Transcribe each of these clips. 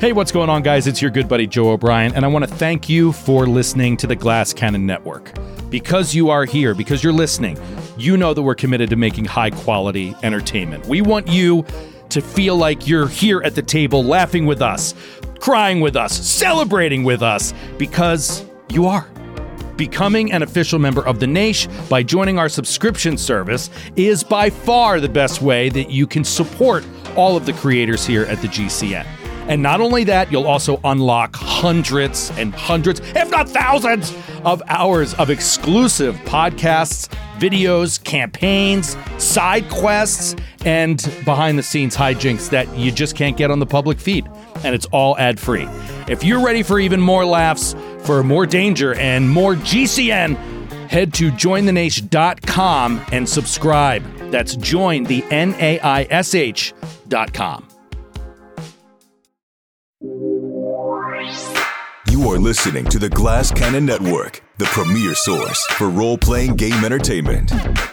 Hey, what's going on, guys? It's your good buddy Joe O'Brien, and I want to thank you for listening to the Glass Cannon Network. Because you are here, because you're listening, you know that we're committed to making high-quality entertainment. We want you to feel like you're here at the table laughing with us, crying with us, celebrating with us, because you are. Becoming an official member of the Naish by joining our subscription service is by far the best way that you can support all of the creators here at the GCN. And not only that, you'll also unlock hundreds and hundreds, if not thousands, of hours of exclusive podcasts, videos, campaigns, side quests, and behind-the-scenes hijinks that you just can't get on the public feed. And it's all ad-free. If you're ready for even more laughs, for more danger, and more GCN, head to jointhenaish.com and subscribe. That's jointhenaish.com. You are listening to the Glass Cannon Network, the premier source for role-playing game entertainment.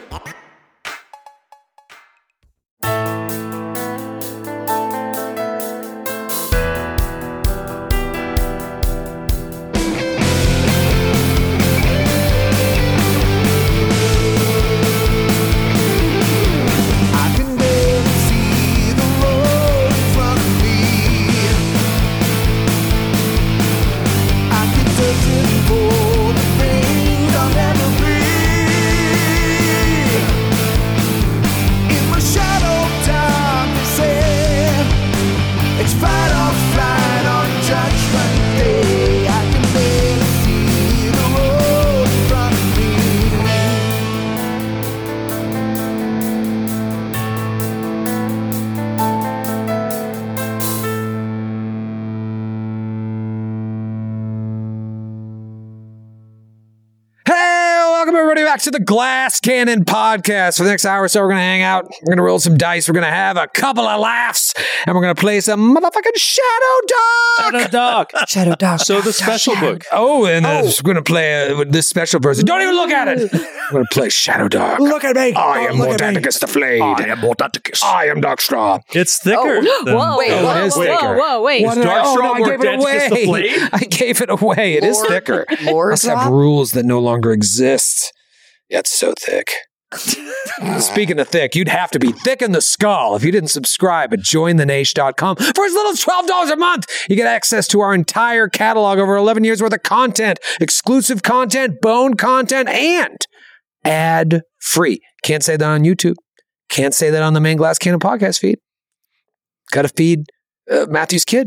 Back to the Glass Cannon podcast. For the next hour or so, we're going to hang out. We're going to roll some dice. We're going to have a couple of laughs. And we're going to play some motherfucking Shadow Dog. Shadow Dog. So the special book. Oh, and we're going to play this special person. Don't even look at it. We're going to play Shadow Dog. Look at me. I am Mordaticus the Flayed. I am Mordaticus. I am Darkstraw. It's thicker. Whoa, wait. Is Darkstraw Mordaticus the Flayed? I gave it away. It is thicker. Must have rules that no longer exist. Yeah, it's so thick. Speaking of thick, you'd have to be thick in the skull if you didn't subscribe at jointhenaish.com. For as little as $12 a month, you get access to our entire catalog, over 11 years worth of content, exclusive content, bone content, and ad-free. Can't say that on YouTube. Can't say that on the main Glass Cannon podcast feed. Got to feed Matthew's kid.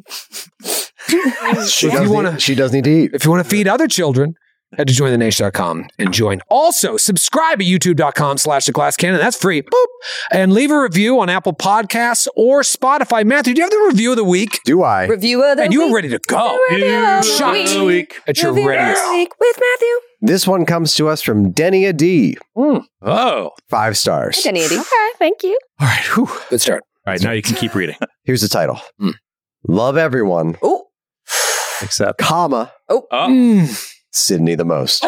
She does need to eat. If you want to feed other children, head to jointhenaish.com and join. Also, subscribe at youtube.com/the Glass Cannon. That's free. Boop. And leave a review on Apple Podcasts or Spotify. Matthew, do you have the review of the week? Do I? Review of the And week. you were ready to go. Shot at your Review of readiest. the week with Matthew. This one comes to us from Denia D. Oh. 5 stars. Denny Eddie. Okay, thank you. All right. Whew. Good start. All right, now you can keep reading. Here's the title. Love everyone, Oh. Except. comma, Sydney the most.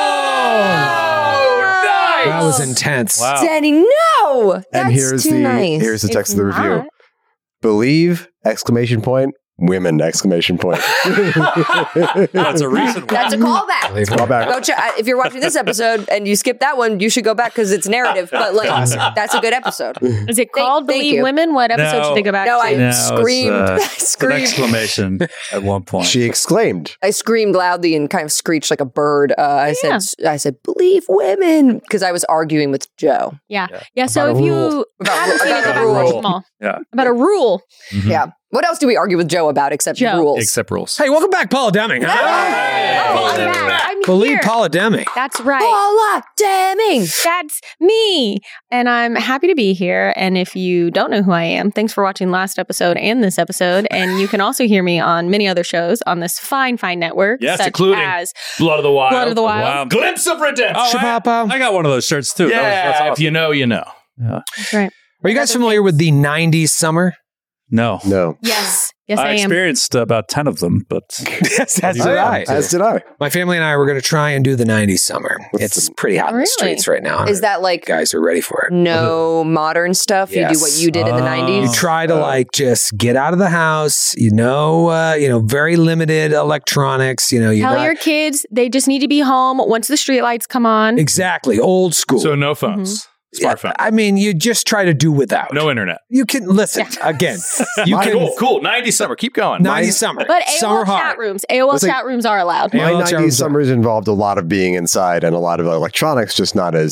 That was intense. Wow. Denny, no. And That's too nice. here's the text It's of the review. not. Believe, exclamation point, women, exclamation point. That's a recent one. That's a callback. Call back. Go check. If you're watching this episode and you skip that one, you should go back because it's narrative. But like, that's a good episode. Is it called Thank Believe you. Women? What episode should they go back No, to? I No, screamed. I An screamed. exclamation at one point. She exclaimed. I screamed loudly and kind of screeched like a bird. I said, believe women, because I was arguing with Joe. Yeah. So About if a you rule. haven't seen it, go back and watch them all. Yeah. About a rule. Yeah. What else do we argue with Joe about except Joe. rules? Except rules. Hey, welcome back, Paula Deming. Oh, I'm back. I'm Believe here. Paula Deming. That's right. Paula Deming. That's me. And I'm happy to be here. And if you don't know who I am, thanks for watching last episode and this episode. And you can also hear me on many other shows on this fine network. Yes, such including as Blood of the Wild. Blood of the Wild. Glimpse of Redemption. I got one of those shirts too. That's If awesome. you know, you know. That's right. Are you guys familiar with the 90s summer? No. No. Yes. Yes, I am. experienced about 10 of them, but Yes, as did I. As did I. My family and I were going to try and do the 90s summer. It's pretty hot in Really? the streets right now. Is that like guys are ready for it? no modern stuff? You do Yes. what you did in the 90s? You try to like just get out of the house, very limited electronics, you're Tell not your kids they just need to be home once the streetlights come on. exactly old school. So no phones, smartphone, I mean, you just try to do without. no internet. You can listen again. You can Cool. 90s summer. Keep going. 90s summer. But summer AOL hard. chat rooms. AOL It's like- chat rooms are allowed. My AOL 90s summers involved a lot of being inside and a lot of electronics, just not as,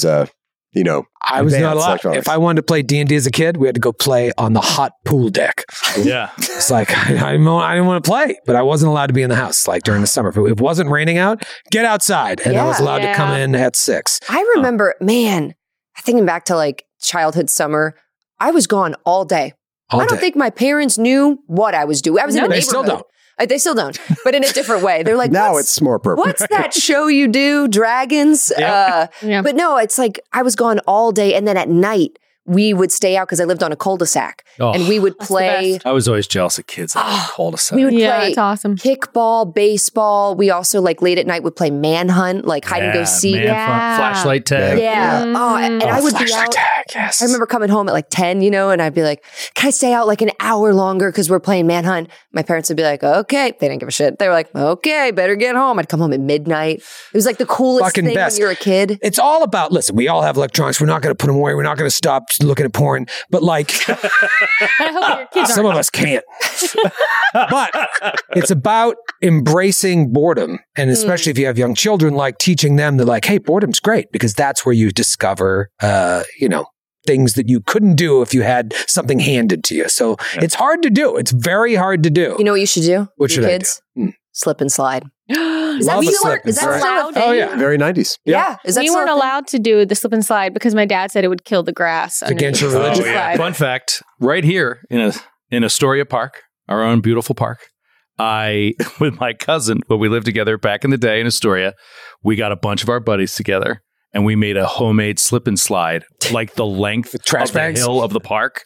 I was not advanced allowed. electronics. If I wanted to play D&D as a kid, we had to go play on the hot pool deck. Yeah. It's like, I didn't want to play, but I wasn't allowed to be in the house like during the summer. If it wasn't raining out, get outside. And I was allowed to come in at 6. I remember, man, thinking back to like childhood summer, I was gone all day. All I don't day. think my parents knew what I was doing. I was in the They neighborhood. still don't. They still don't, but in a different way. They're like, now "What's- it's more purple. what's that show you do? Dragons? Yeah. But no, it's like I was gone all day. And then at night, we would stay out because I lived on a cul-de-sac. Oh. And we would That's the play. best. I was always jealous of kids that Oh, were cul-de-sac. We would Yeah, play it's awesome. kickball, baseball. We also like late at night would play manhunt, like hide and go seek. Yeah. Flashlight tag. Yeah. Oh, and I would be flashlight out. tag, yes. I remember coming home at like 10, and I'd be like, can I stay out like an hour longer because we're playing manhunt? My parents would be like, okay. They didn't give a shit. They were like, okay, better get home. I'd come home at midnight. It was like the coolest Fucking thing best. when you're a kid. It's all about, listen, we all have electronics. We're not going to put them away. We're not going to stop looking at porn. But like, I hope your kids some aren't. of us can't. But it's about embracing boredom. And especially if you have young children, like teaching them that like, hey, boredom's great because that's where you discover, things that you couldn't do if you had something handed to you. So it's hard to do. It's very hard to do. You know what you should do? What with should your I kids? do? Slip and slide. Is that Love a still slip and is that slide. still a thing? Oh, yeah. Very 90s. Yeah. Is that We still a weren't thing? allowed to do the slip and slide because my dad said it would kill the grass. against your underneath. religion. Oh, yeah. Slide. Fun fact, right here in Astoria Park, our own beautiful park, I, with my cousin, when we lived together back in the day in Astoria, we got a bunch of our buddies together and we made a homemade slip and slide, like the length trash of bags? the hill of the park.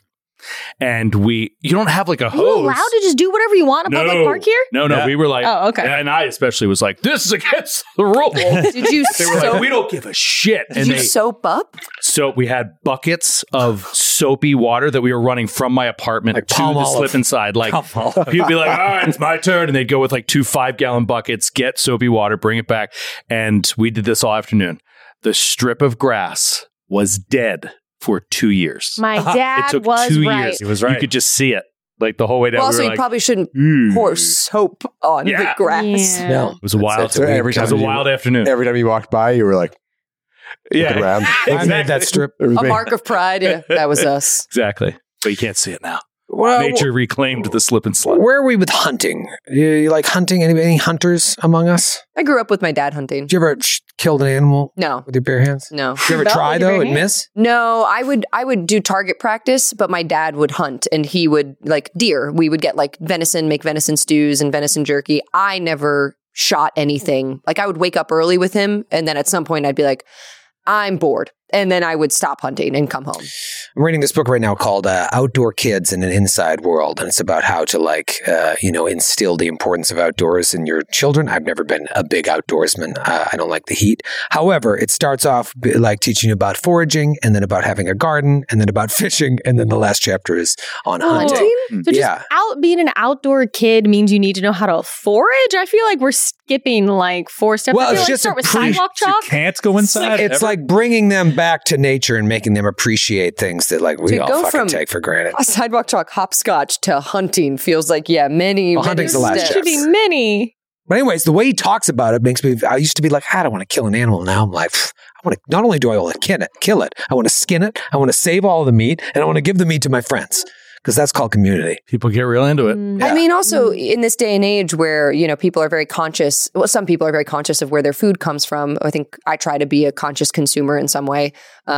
And you don't have like a Are you hose. allowed to just do whatever you want in a public park here? No, Yeah. we were like, Oh, okay. And I especially was like, this is against the rule. Did you They were like, soap? we don't give a shit. Did you soap up? So we had buckets of soapy water that we were running from my apartment Like to palm the olive. slip inside. Like people be like, all right, it's my turn. And they'd go with like 2 5-gallon buckets, get soapy water, bring it back. And we did this all afternoon. The strip of grass was dead for 2 years. My It dad took was 2 right. years. He was right. You could just see it like the whole way down. Well, We also, were you like, probably shouldn't "Ooh." pour soap on the Yeah. grass. Yeah. No. It was a wild. So every It was time a you- wild afternoon. Every time you walked by, you were like, looking around. I made that strip. It was A me. mark of pride. Yeah, that was us. Exactly. But you can't see it now. Well, Nature reclaimed the slip and slide. where are we with hunting? You like hunting? Any hunters among us? I grew up with my dad hunting. Did you ever killed an animal No, with your bare hands? no. Did you ever Well, try with your though bare and hands? miss? No, I would do target practice, but my dad would hunt and he would like deer. We would get like venison, make venison stews and venison jerky. I never shot anything. Like I would wake up early with him and then at some point I'd be like, I'm bored. And then I would stop hunting and come home. I'm reading this book right now called Outdoor Kids in an Inside World. And it's about how to instill the importance of outdoors in your children. I've never been a big outdoorsman. I don't like the heat. However, it starts off like teaching you about foraging and then about having a garden and then about fishing. And then the last chapter is on hunting. So just Yeah. being an outdoor kid means you need to know how to forage. I feel like we're skipping like 4 steps. Well, I feel it's like just start with a pre- sidewalk You chalk. can't go inside. It's ever? like bringing them back to nature and making them appreciate things that like we To all go fucking from take for granted. A sidewalk chalk hopscotch to hunting feels like, many, Well, hunting's the last steps. step. Should be many. But anyways, the way he talks about it makes me, I used to be like, I don't want to kill an animal. Now I'm like, I want to, not only do I want to kill it, I want to skin it, I want to save all the meat, and I want to give the meat to my friends. Because that's called community. People get real into it. I mean, also in this day and age where, people are very conscious, well, some people are very conscious of where their food comes from. I think I try to be a conscious consumer in some way.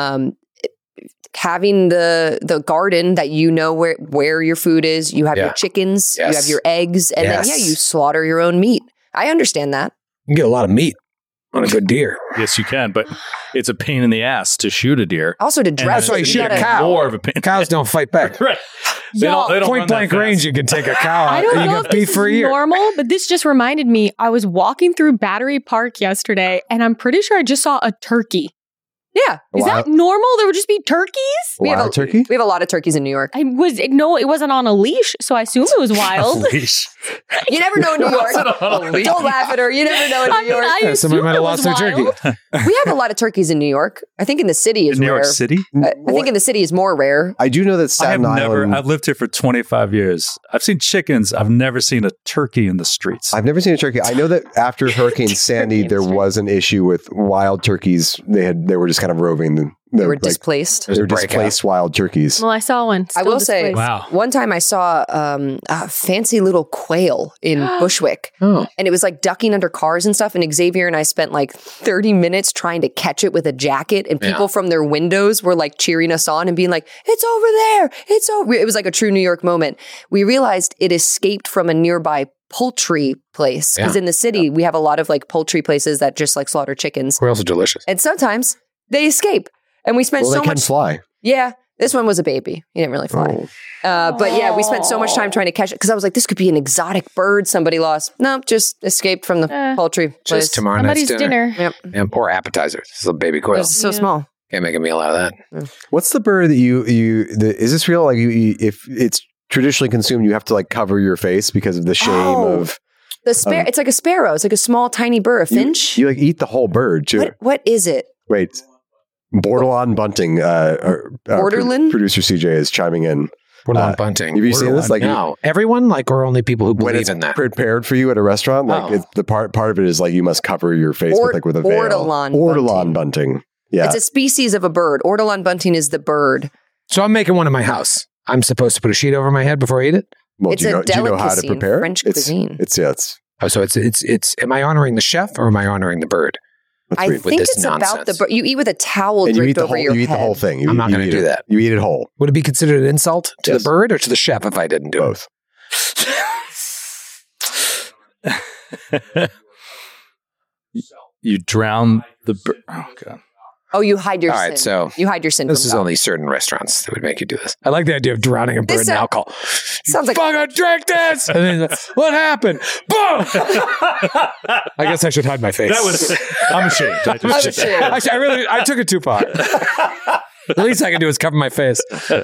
Having the garden that where your food is, you have your chickens, you have your eggs, and then you slaughter your own meat. I understand that. You can get a lot of meat on a good deer. Yes, you can, but it's a pain in the ass to shoot a deer. Also to dress That's why it, you shoot a gotta- cow. More of a pain. Cows don't fight back. Right. They don't point blank range, you can take a cow out. I don't You know got if beef this for a is year. normal, but this just reminded me. I was walking through Battery Park yesterday, and I'm pretty sure I just saw a turkey. Yeah. Is that normal? There would just be turkeys? Wild turkey? We have a lot of turkeys in New York. No, it wasn't on a leash, so I assume it was wild. Leash. You never know in New York. Don't laugh at her. You never know in New York. Somebody might have lost their turkey. We have a lot of turkeys in New York. I think in the city is In New rare. York City? I think in the city is more rare. I do know that Staten Island. I've lived here for 25 years. I've seen chickens. I've never seen a turkey in the streets. I've never seen a turkey. I know that after Hurricane Sandy, there was an issue with wild turkeys. They were just kind of roving. They were displaced. They were displaced wild turkeys. Well, I saw one. I will say, Wow. one time I saw a fancy little quail in Bushwick. Oh. And it was like ducking under cars and stuff. And Xavier and I spent like 30 minutes trying to catch it with a jacket. And people from their windows were like cheering us on and being like, it's over there. It's over. It was like a true New York moment. We realized it escaped from a nearby poultry place. Because in the city, we have a lot of like poultry places that just like slaughter chickens. Quails are delicious. And sometimes they escape. And we spent Well, so they can much. fly. Yeah. This one was a baby. He didn't really fly. But yeah, we spent so much time trying to catch it because I was like, this could be an exotic bird somebody lost. No, just escaped from the poultry place. Just tomorrow night's Somebody's dinner. dinner. Yep. Or appetizer. This is a baby It quail. was so small. Can't make a meal out of that. What's the bird that is this real? Like if it's traditionally consumed, you have to like cover your face because of the shame of The it's like a sparrow. It's like a small, tiny bird, a finch. You like eat the whole bird too. What is it? Wait. Bordelon bunting. Borderland? Producer CJ is chiming in. Borderline bunting. Have you seen this? Like no. Everyone, like, or only people who when believe it's in that? prepared for you at a restaurant, like it's the part of it is like you must cover your face with a veil. Ortolan bunting. Yeah. It's a species of a bird. Ortolan bunting is the bird. So I'm making one in my house. I'm supposed to put a sheet over my head before I eat it? Well, It's do you a know how to delicacy in prepare? French cuisine. Oh, so it's am I honoring the chef or am I honoring the bird? I think it's about the bird. You eat with a towel and draped over your head. You eat the whole thing. I'm not going to do that. You eat it whole. Would it be considered an insult to the bird or to the chef if I didn't do both? You drown the bird. Oh, God. Oh, you hide your All sin. right, so you hide your sin. This from is God. only certain restaurants that would make you do this. I like the idea of drowning a bird in alcohol. Sounds like fucking drink this. And then what happened? Boom! I guess I should hide my face. I'm ashamed. I took it too far. The least I can do is cover my face.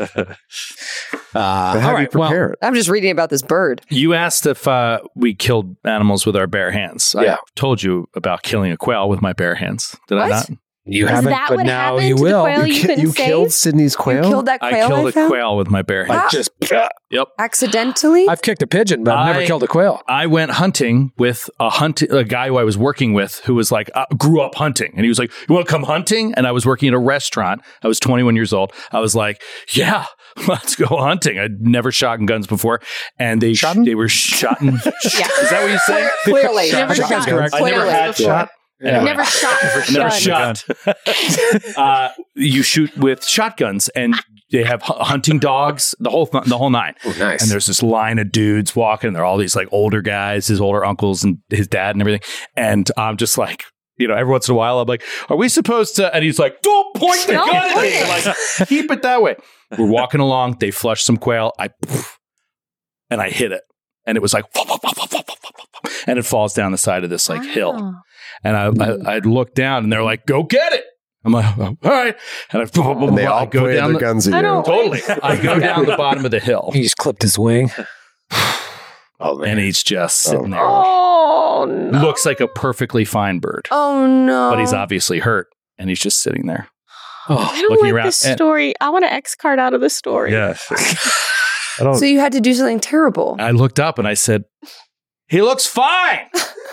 How do you prepare it? I'm just reading about this bird. You asked if we killed animals with our bare hands. Yeah. I told you about killing a quail with my bare hands. Did I not? You Is haven't, that but what now happened you to the will. quail you couldn't killed save? Sydney's quail? You killed that quail I killed a found? quail with my bare hands. Like just Yep. Accidentally? I've kicked a pigeon, but I've never killed a quail. I went hunting with a guy who I was working with who was like, grew up hunting. And he was like, you want to come hunting? And I was working at a restaurant. I was 21 years old. I was like, yeah, let's go hunting. I'd never shot guns before. And they were shotting. Is that what you say? Clearly. Never shot. I never had shot. Anyway. Never shot. Never shot. You shoot with shotguns, and they have hunting dogs, the whole nine. Oh, nice. And there's this line of dudes walking. They're all these like older guys, his older uncles and his dad and everything. And I'm just like, every once in a while, I'm like, are we supposed to? And he's like, don't point the gun at me. Like, keep it that way. We're walking along. They flush some quail. And I hit it. And it was like, and it falls down the side of this like hill. And I look down and they're like, go get it. I'm like, all right. And they all go down their guns at you. Totally. I go down the bottom of the hill. He just clipped his wing. And he's just sitting there. Oh, no. Looks like a perfectly fine bird. Oh, no. But he's obviously hurt. And he's just sitting there. I don't looking like around. this story. I want an X card out of the story. Yeah. So you had to do something terrible. I looked up and I said, he looks fine.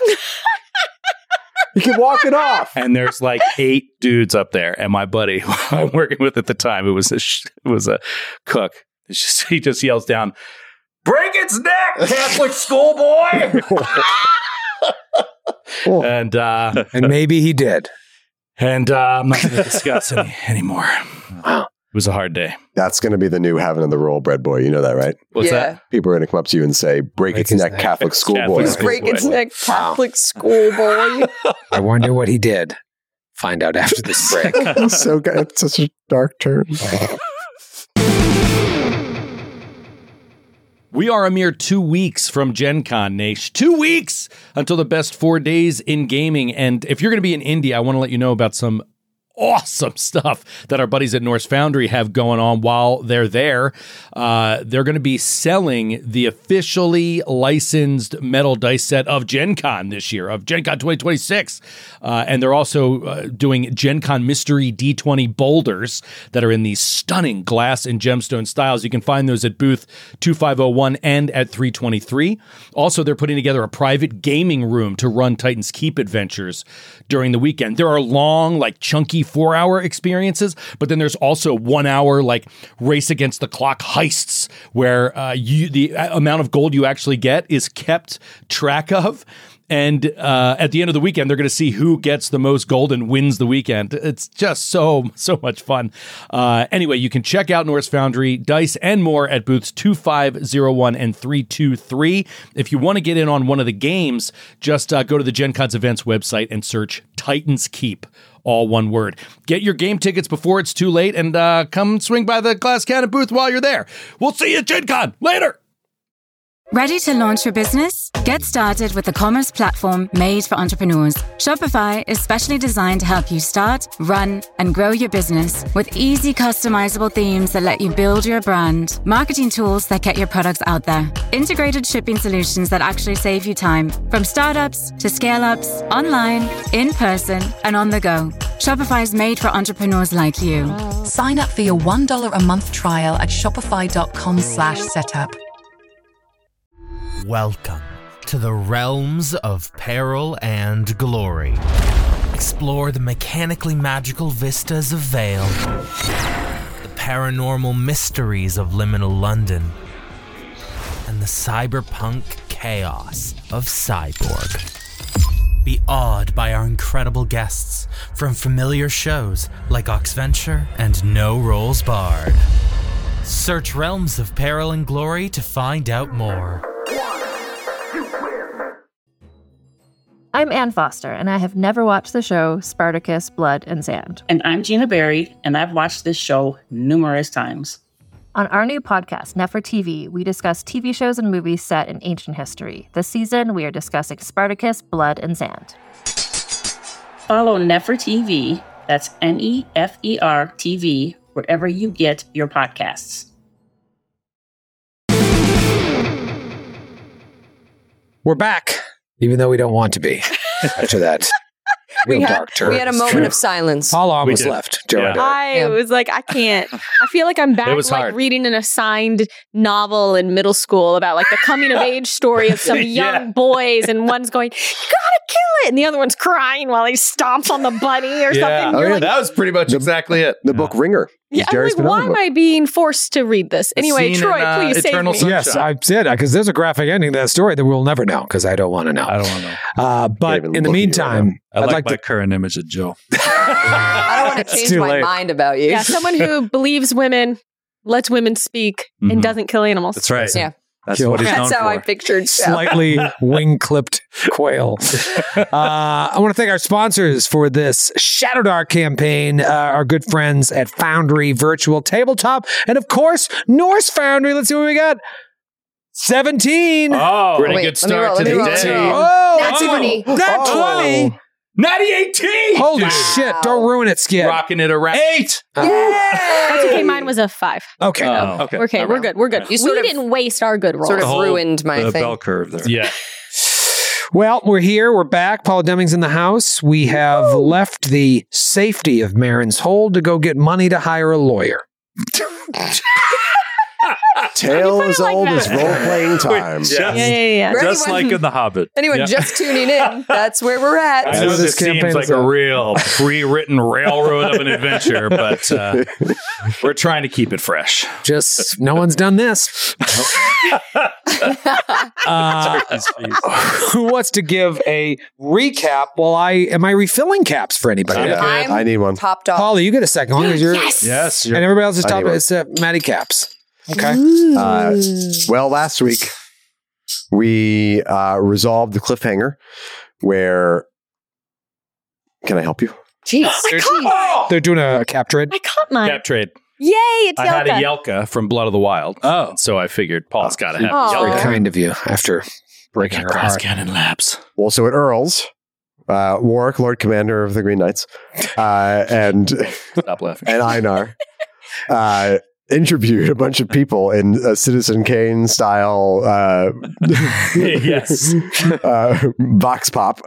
You can walk it off. And there's like 8 dudes up there. And my buddy who I'm working with at the time, it was a cook. He just yells down, break its neck, Catholic schoolboy. And maybe he did. And I'm not going to discuss anymore. It was a hard day. That's going to be the new Heaven of the Roll Bread Boy. You know that, right? What's that? People are going to come up to you and say, break its neck, Catholic schoolboy. Break its neck, Catholic schoolboy. I wonder what he did. Find out after this break. So good. It's such a dark turn. We are a mere 2 weeks from Gen Con, Nation. 2 weeks until the best 4 days in gaming. And if you're going to be in India, I want to let you know about some awesome stuff that our buddies at Norse Foundry have going on while they're there. They're going to be selling the officially licensed metal dice set of Gen Con this year, of Gen Con 2026. And they're also doing Gen Con Mystery D20 boulders that are in these stunning glass and gemstone styles. You can find those at booth 2501 and at 323. Also, they're putting together a private gaming room to run Titan's Keep adventures during the weekend. There are long, chunky 4-hour experiences, but then there's also 1 hour race against the clock heists where the amount of gold you actually get is kept track of. And at the end of the weekend, they're going to see who gets the most gold and wins the weekend. It's just so much fun. Anyway, you can check out Norse Foundry, Dice, and more at booths 2501 and 323. If you want to get in on one of the games, just go to the Gen Con's events website and search Titan's Keep. All one word. Get your game tickets before it's too late and come swing by the Glass Cannon booth while you're there. We'll see you at Gen Con. Later. Ready to launch your business? Get started with the commerce platform made for entrepreneurs. Shopify is specially designed to help you start, run, and grow your business with easy customizable themes that let you build your brand, marketing tools that get your products out there, integrated shipping solutions that actually save you time, from startups to scale-ups, online, in person, and on the go. Shopify is made for entrepreneurs like you. Sign up for your $1 a month trial at shopify.com/setup. Welcome to the realms of peril and glory. Explore the mechanically magical vistas of Vale, the paranormal mysteries of liminal London, and the cyberpunk chaos of Cyborg. Be awed by our incredible guests from familiar shows like Oxventure and No Rolls Barred. Search Realms of Peril and Glory to find out more. I'm Ann Foster, and I have never watched the show Spartacus, Blood and Sand. And I'm Gina Berry, and I've watched this show numerous times. On our new podcast, Nefertv, we discuss TV shows and movies set in ancient history. This season, we are discussing Spartacus, Blood and Sand. Follow Nefertv, that's Nefer TV, wherever you get your podcasts. We're back, even though we don't want to be after that. We had a moment of silence. Paul almost left. Joe, yeah. I was like, I can't. I feel like I'm back reading an assigned novel in middle school about the coming of age story of some young boys, and one's going, "You gotta kill it," and the other one's crying while he stomps on the bunny or something. That was pretty much exactly it. The book Ringer. Yeah, I'm like, why am I being forced to read this? Anyway, Troy, please save me. Yes, I said because there's a graphic ending to that story that we'll never know because I don't want to know. I don't want to know. But in the meantime, I like my current image of Joe. I don't want to change my mind about you. Yeah, someone who believes women, lets women speak, and doesn't kill animals. That's right. Yeah. That's what he's known how for. I pictured slightly wing-clipped quail. I want to thank our sponsors for this Shadow Dark campaign, our good friends at Foundry Virtual Tabletop, and of course, Norse Foundry. Let's see what we got. 17. Oh, pretty good start to the day. Oh, Not 20. Not 20. Natty 18! Holy shit. Don't ruin it, Skid. Rocking it around. 8! That's okay. Mine was a 5. Okay. Okay, we're good. We're good. We didn't waste our good rolls. Sort of ruined my thing. Bell curve there. Yeah. Well, we're here. We're back. Paula Deming's in the house. We have left the safety of Marin's Hold to go get money to hire a lawyer. Tale as old as role-playing time. Yeah. Just like in The Hobbit. Anyone just tuning in, that's where we're at. I know this seems like a real pre-written railroad of an adventure, but we're trying to keep it fresh. Just, no one's done this. Who wants to give a recap while am I refilling caps for anybody? I need one. Topped off. Paula, you get a second. Yes. And everybody else is top. It's Maddie Caps. Okay. Well, last week we resolved the cliffhanger where. Can I help you? Jeez. They're doing a cap trade. I caught mine. Cap trade. Yay, it's Yelka. I had a Yelka from Blood of the Wild. Oh. So I figured Paul's got to have That's a Yelka. very kind of you after breaking her Glass heart. Cannon Labs. Well, so at Earl's, Warwick, Lord Commander of the Green Knights, and Stop laughing. and Einar interviewed a bunch of people in a Citizen Kane style yes. vox pop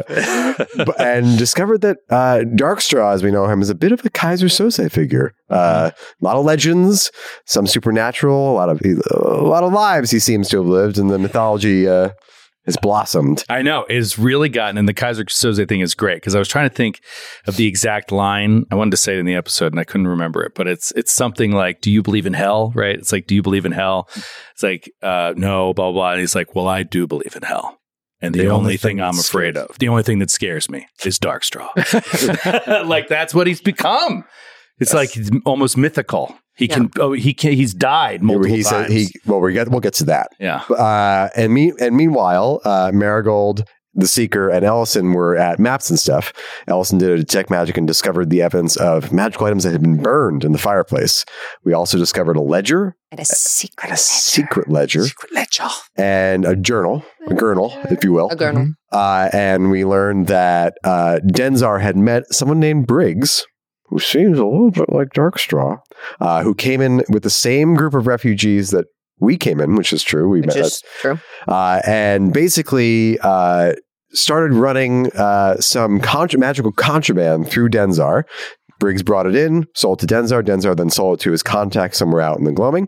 and discovered that Darkstraw, as we know him, is a bit of a Kaiser Sose figure. A lot of legends, some supernatural, a lot of lives he seems to have lived, and the mythology has blossomed. I know. It's really gotten, and the Kaiser Soze thing is great because I was trying to think of the exact line. I wanted to say it in the episode and I couldn't remember it, but it's something like, do you believe in hell? Right? It's like, do you believe in hell? It's like, no, blah, blah, blah. And he's like, well, I do believe in hell. And the only thing I'm afraid of, the only thing that scares me is Darkstraw. Like, that's what he's become. It's like almost mythical. He's died multiple times. We'll get to that. Yeah. And meanwhile, Marigold, the Seeker, and Ellison were at Maps and stuff. Ellison did a detect magic and discovered the evidence of magical items that had been burned in the fireplace. We also discovered a ledger. And a secret ledger. And a journal, a gurnal, if you will. A gurnal. And we learned that Denzar had met someone named Briggs, who seems a little bit like Darkstraw, who came in with the same group of refugees that we came in, which is true. Which is true. And basically started running some magical contraband through Denzar. Briggs brought it in, sold to Denzar. Denzar then sold it to his contact somewhere out in the Gloaming.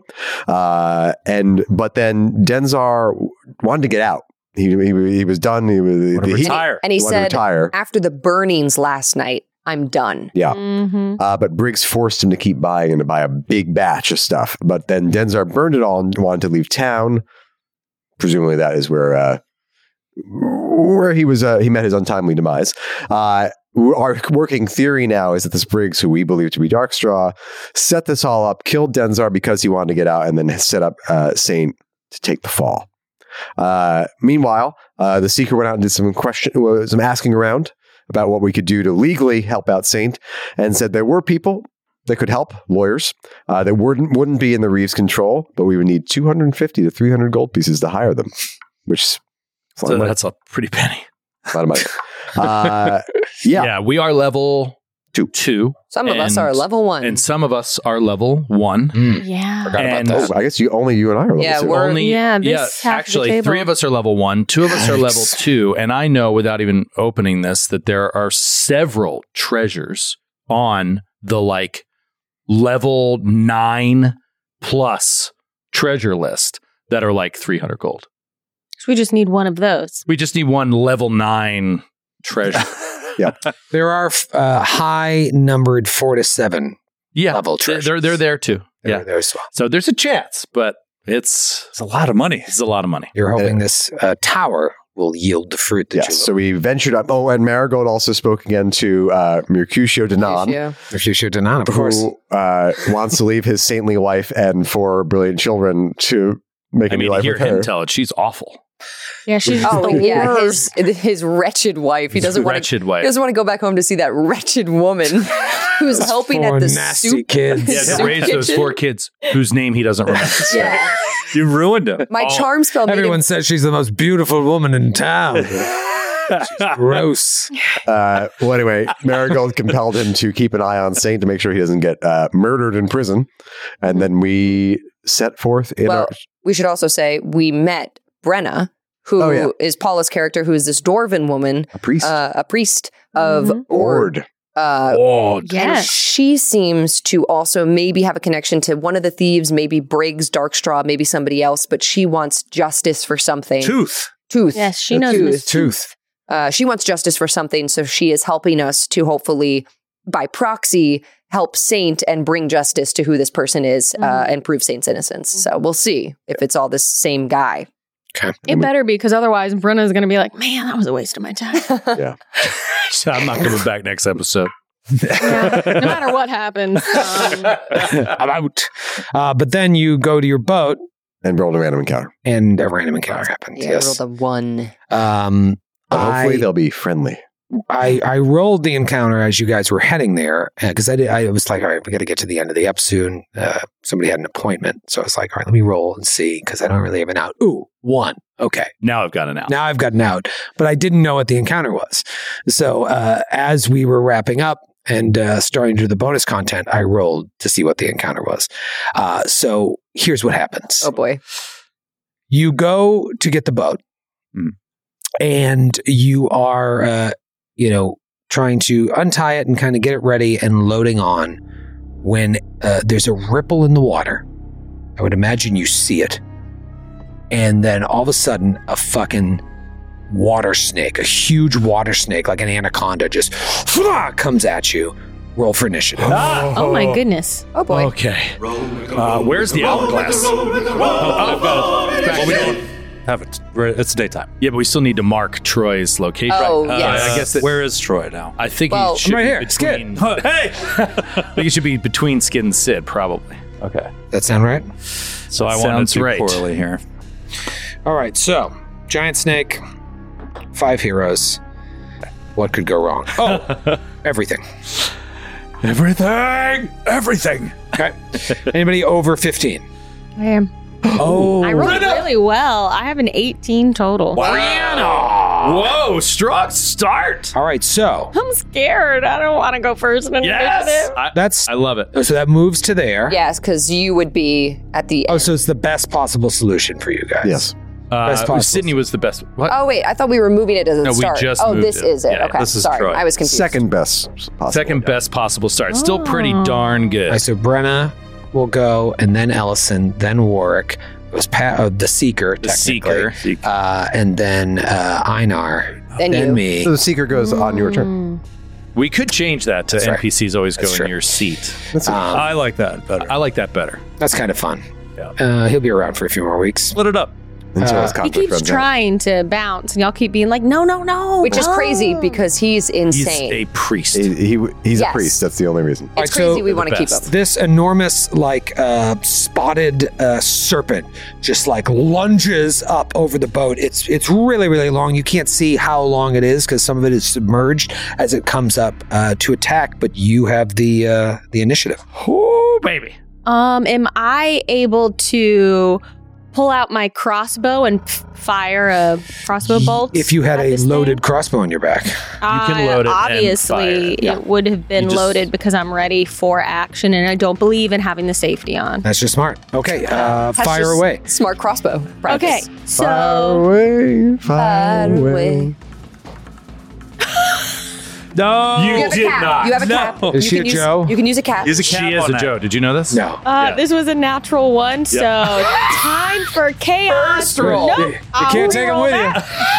But then Denzar wanted to get out. He was done. He retire. And he said, after the burnings last night, I'm done. Yeah. But Briggs forced him to keep buying and to buy a big batch of stuff. But then Denzar burned it all and wanted to leave town. Presumably that is where he was. He met his untimely demise. Our working theory now is that this Briggs, who we believe to be Darkstraw, set this all up, killed Denzar because he wanted to get out, and then set up Saint to take the fall. Meanwhile, the Seeker went out and did some asking around about what we could do to legally help out Saint, and said there were people that could help, lawyers, that wouldn't be in the Reeves' control, but we would need 250 to 300 gold pieces to hire them, which that's a pretty penny. A lot of money. Yeah, we are level 2. Some of us are level 1. And some of us are level 1. Yeah. Forgot about that. I guess only you and I are level 2. Actually, 3 of us are level 1, 2 of us are level 2, and I know without even opening this that there are several treasures on the level 9 plus treasure list that are like 300 gold. So we just need one of those. We just need one level 9 treasure. Yeah. There are high numbered 4 to 7 level treasures. They're there too. They're there as well. So there's a chance, but it's a lot of money. It's a lot of money. You're hoping this tower will yield the fruit that you so we ventured up. Oh, and Marigold also spoke again to Mercutio Danan. Mercutio Danan, of course. Who wants to leave his saintly wife and 4 brilliant children to make a new life hear with her. him tell it. She's awful. Yeah, she's his wretched wife. He doesn't want to go back home to see that wretched woman who's helping at the soup. Kids. Yeah, to raise those 4 kids whose name he doesn't remember. Yeah. You ruined him. My charm spell. Everyone says she's the most beautiful woman in town. She's gross. Well, anyway, Marigold compelled him to keep an eye on Saint to make sure he doesn't get murdered in prison. And then we set forth in our... We should also say we met Brenna, who is Paula's character, who is this dwarven woman. A priest. Of Ord. Yes. And she seems to also maybe have a connection to one of the thieves, maybe Briggs, Darkstraw, maybe somebody else, but she wants justice for something. Tooth. Yes, she knows Tooth. She wants justice for something, so she is helping us to hopefully, by proxy, help Saint and bring justice to who this person is and prove Saint's innocence. So we'll see if it's all this same guy. Okay. It better be, because otherwise Brenna's going to be like, man, that was a waste of my time. Yeah. So I'm not coming back next episode. No matter what happens. I'm out. But then you go to your boat. And roll a random encounter. And a random encounter happens. Yeah, rolled a 1. But hopefully they'll be friendly. I rolled the encounter as you guys were heading there because I was like, all right, we got to get to the end of the ep soon. Somebody had an appointment. So I was like, all right, let me roll and see because I don't really have an out. Ooh, 1. Okay. Now I've got an out. Now I've got an out, but I didn't know what the encounter was. So as we were wrapping up and starting to do the bonus content, I rolled to see what the encounter was. So here's what happens. Oh, boy. You go to get the boat and you are... trying to untie it and kind of get it ready and loading on when there's a ripple in the water. I would imagine you see it. And then all of a sudden, a fucking water snake, a huge water snake, like an anaconda, just comes at you. Roll for initiative. Oh my goodness. Oh boy. Okay. Where's the hourglass? I've got it. Well, we don't have it. It's daytime. Yeah, but we still need to mark Troy's location. Oh, yes. I guess where is Troy now? I think Well, he should I'm right be here. between. Hey! I think he should be between Skid and Sid, probably. Okay. That sound right? So I want sounds to do right. poorly here. All right. So, giant snake, 5 heroes. What could go wrong? Oh, everything. Everything. Okay. Anybody over 15? I am. Oh, I rolled really well. I have an 18 total. Whoa, strong start. all right. So I'm scared. I don't want to go first in initiative. that's I love it. so that moves to there. Yes, because you would be at the Oh, end. so it's the best possible solution for you guys. Yes. Best possible. Sydney was the best. What? Oh, wait. I thought we were moving it as a No, we start. just oh, moved this it. is it. Yeah, Okay. this is Sorry. Troy. I was confused. Second best possible. Second best possible start. Still pretty darn good. All right, so Brenna will go, and then Ellison, then Warwick. It was the Seeker, The technically. Seeker. And then Einar, Then then you. me. So the seeker goes on your turn. We could change that to That's right. NPCs always That's go true. in your seat. I like that better. I like that better. That's kind of fun. Yeah. He'll be around for a few more weeks. Split it up. Until his He conflict keeps runs out. trying to bounce, and y'all keep being like, no. Which is crazy because he's He's insane. a priest. He's Yes. a priest. That's the only reason. It's Alright, crazy so we want to keep best. him. This enormous, spotted serpent just lunges up over the boat. It's really, really long. You can't see how long it is because some of it is submerged as it comes up to attack. But you have the initiative. Oh, baby. Am I able to pull out my crossbow and fire a crossbow bolt? If you had at a this loaded thing? crossbow in your back, You can load it and fire Obviously, it. it would have been You just- loaded because I'm ready for action, and I don't believe in having the safety on. that's just smart. Okay, That's fire just away. Smart crossbow. Practice. Okay, so Far away. No, You have a cap. You have a cap. Is You she can a use- Joe? You can use a cap. He's a She cap is on a that. Joe. Did you know this? No. this was a natural one, so time for chaos. First roll. Nope. You can't take him with you.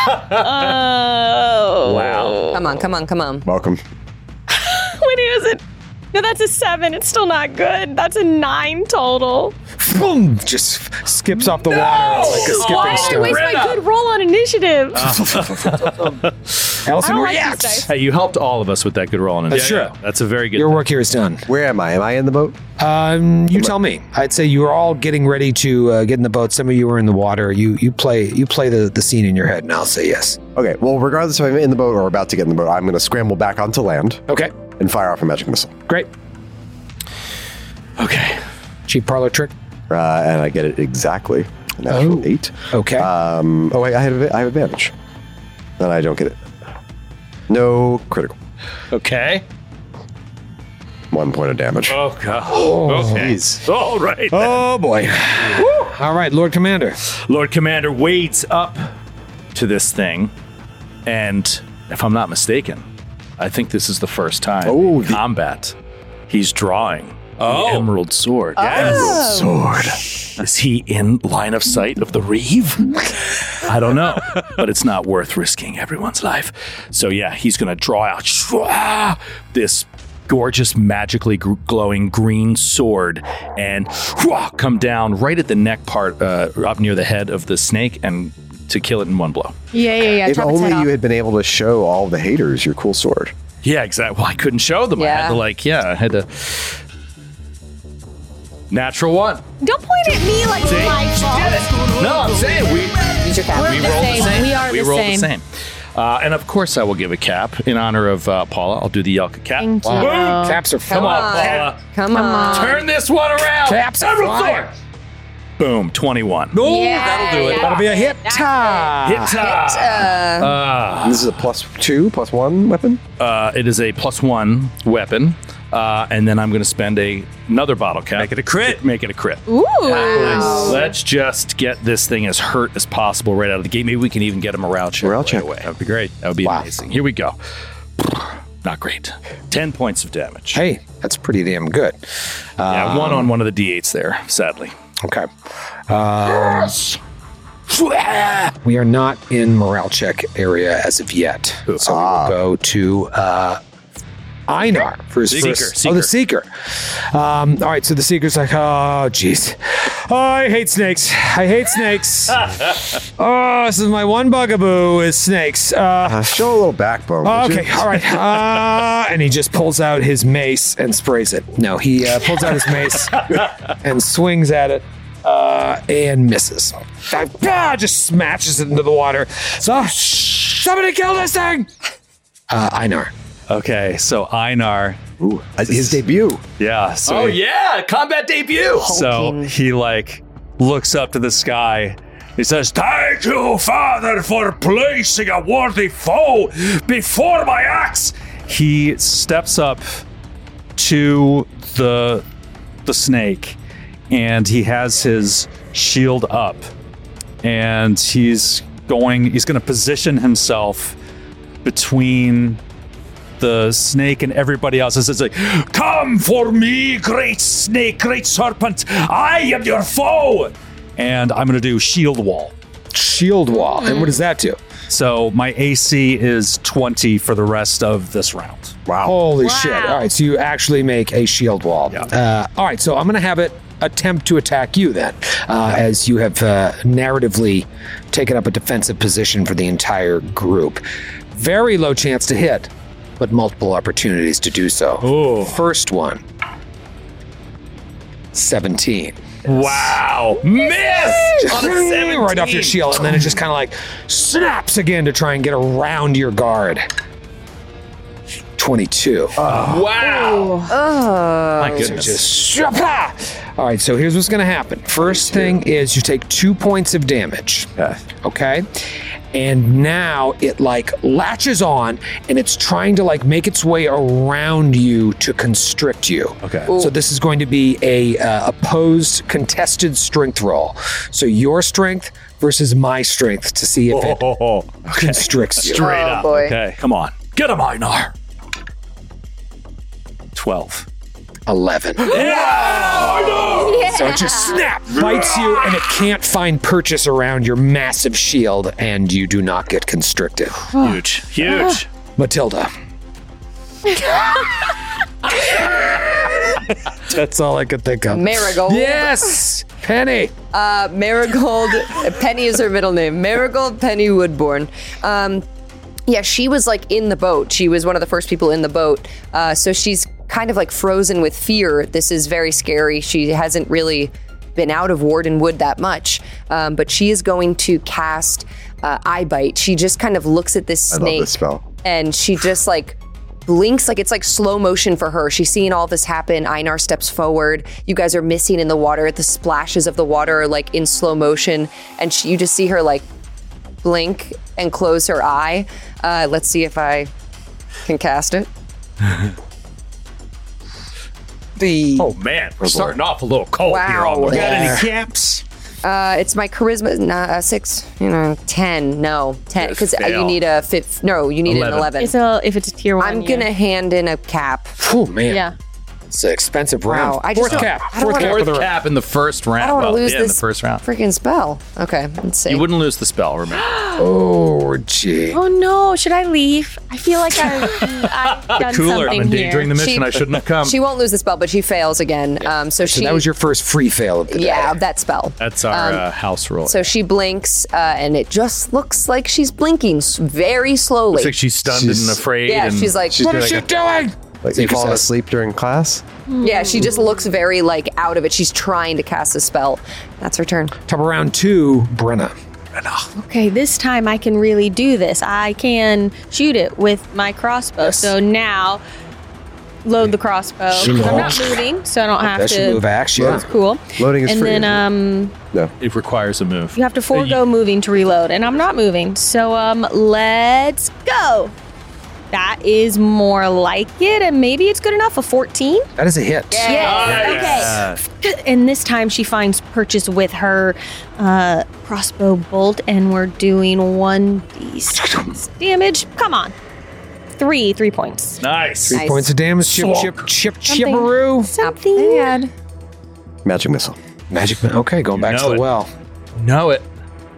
Oh. Wow. Come on. Welcome. What is it? No, that's a 7. It's still not good. That's a 9 total. Boom! Just skips off the water like a skipping Why did I stone. waste my good roll on initiative? Ellison I don't like reacts. these dice. Hey, you helped all of us with that good roll. On That's true. That's a very good Your thing. work here is done. Where am I? Am I in the boat? You tell me. I'd say you were all getting ready to get in the boat. Some of you were in the water. You play the scene in your head, and I'll say yes. Okay. Well, regardless if I'm in the boat or about to get in the boat, I'm going to scramble back onto land Okay, and fire off a magic missile. great. Okay. Cheap parlor trick. And I get it exactly. A natural 8. Okay. Wait, I have advantage. Then I don't get it. No critical. Okay. 1 point of damage. Oh, God. Okay. All right. then. Oh boy. All right, Lord Commander. Lord Commander wades up to this thing, and if I'm not mistaken, I think this is the first time in combat he's drawing the Emerald Sword. Yes. Sword. Is he in line of sight of the Reeve? I don't know, but it's not worth risking everyone's life. So yeah, he's going to draw out this gorgeous, magically glowing green sword and come down right at the neck part, up near the head of the snake, and to kill it in one blow. Yeah. If chop its only head you off. had been able to show all the haters your cool sword. Yeah, exactly. Well, I couldn't show them. I had Yeah. I had to. Natural 1. Don't point at me like it's my fault. No, I'm saying we Use your cap. we rolled the same. We are we the rolled same. the same. And of course, I will give a cap in honor of Paula. I'll do the Yelka cap. Thank you. Boom. Caps are Come on, Paula. Come on. Turn this one around. Caps are flying. Boom, 21. No, Yeah, that'll do it. yeah. That'll be a hit tie. Hit tie. This is a +2, +1 weapon? It is a +1 weapon. And then I'm going to spend another bottle cap. Make it a crit. Make it a crit. Ooh. Let's just get this thing as hurt as possible right out of the gate. Maybe we can even get a morale check. Morale check. Away. That would be great. That would be amazing. Here we go. Not great. 10 points of damage. Hey, that's pretty damn good. Yeah, one on one of the D8s there, sadly. Okay. We are not in morale check area as of yet. So we will go to Einar for his first. Oh, the Seeker. All right, so the Seeker's like, oh, jeez. Oh, I hate snakes. I hate snakes. Oh, this is my one bugaboo is snakes. Show a little backbone. Okay, all right. And he just pulls out his mace and sprays it. No, he pulls out his mace and swings at it and misses. Just smashes it into the water. So, somebody kill this thing! Einar. Okay, so Einar. Ooh, his debut. Yeah. So combat debut. So he looks up to the sky. He says, "Thank you, Father, for placing a worthy foe before my axe." He steps up to the snake, and he has his shield up, and he's going to position himself between the snake and everybody else. It's like, "Come for me, great snake, great serpent. I am your foe." And I'm going to do shield wall. Shield wall. And what does that do? So my AC is 20 for the rest of this round. Wow. Holy shit. All right, so you actually make a shield wall. Yeah. All right, so I'm going to have it attempt to attack you then, as you have narratively taken up a defensive position for the entire group. Very low chance to hit, but multiple opportunities to do so. Ooh. First one, 17. Wow. Miss! Just right off your shield, and then it just kind of snaps again to try and get around your guard. 22. Wow. My goodness. All right, so here's what's going to happen. First thing is you take 2 points of damage. Okay? And now it latches on and it's trying to make its way around you to constrict you. Okay. So this is going to be a opposed contested strength roll. So your strength versus my strength to see if it constricts you. Straight up. Boy. Okay. Come on. Get him, Einar. 12. 11. So it just bites you, and it can't find purchase around your massive shield, and you do not get constricted. Huge. Matilda. That's all I could think of. Marigold. Yes! Penny. Marigold. Penny is her middle name. Marigold Penny Woodbourne. Yeah, she was in the boat. She was one of the first people in the boat. So she's kind of frozen with fear. This is very scary. She hasn't really been out of Wardenwood that much. But she is going to cast Eye Bite. She just kind of looks at this snake. I love this spell. And she just blinks, it's slow motion for her. She's seeing all this happen. Einar steps forward. You guys are missing in the water. The splashes of the water are in slow motion. And you just see her blink and close her eye. Let's see if I can cast it. Oh man, we're starting off a little cold here. Wow. Got any caps? It's my charisma 6, 10. No, 10 because you need a 5. No, you need 11. an 11. If it's a tier 1, I'm gonna hand in a cap. Oh man. Yeah. It's an expensive round. Wow, I just Fourth cap. Fourth cap of the round. Cap in the first round. I don't want to lose in this the first round. freaking spell. Okay, let's see. You wouldn't lose the spell, remember? Oh, gee. Oh no, should I leave? I feel like I've done Cooler. I'm something endangering here. the mission. I shouldn't have come. She won't lose the spell, but she fails again. So that was your first free fail of the day. Yeah, that spell. That's our house rule. So she blinks, and it just looks like she's blinking very slowly. Looks like she's stunned and afraid. Yeah, and she's like, What is she doing? You falling asleep during class? Yeah, she just looks very out of it. She's trying to cast a spell. That's her turn. Top of round 2, Brenna. enough. Okay, this time I can really do this. I can shoot it with my crossbow. Yes. So now, load the crossbow. I'm not moving, so I don't have That to. should move action. That's cool. Loading is and free. then No. It requires a move. you have to forego moving to reload, and I'm not moving. So let's go. That is more like it, and maybe it's good enough. A 14. That is a hit. Yes. Okay. And this time she finds purchase with her crossbow bolt, and we're doing 1d6 damage. Come on. 3 points. Nice. 3 points of damage. Chipperoo. Something. Magic missile. Magic. Okay, going back to the well. Know it.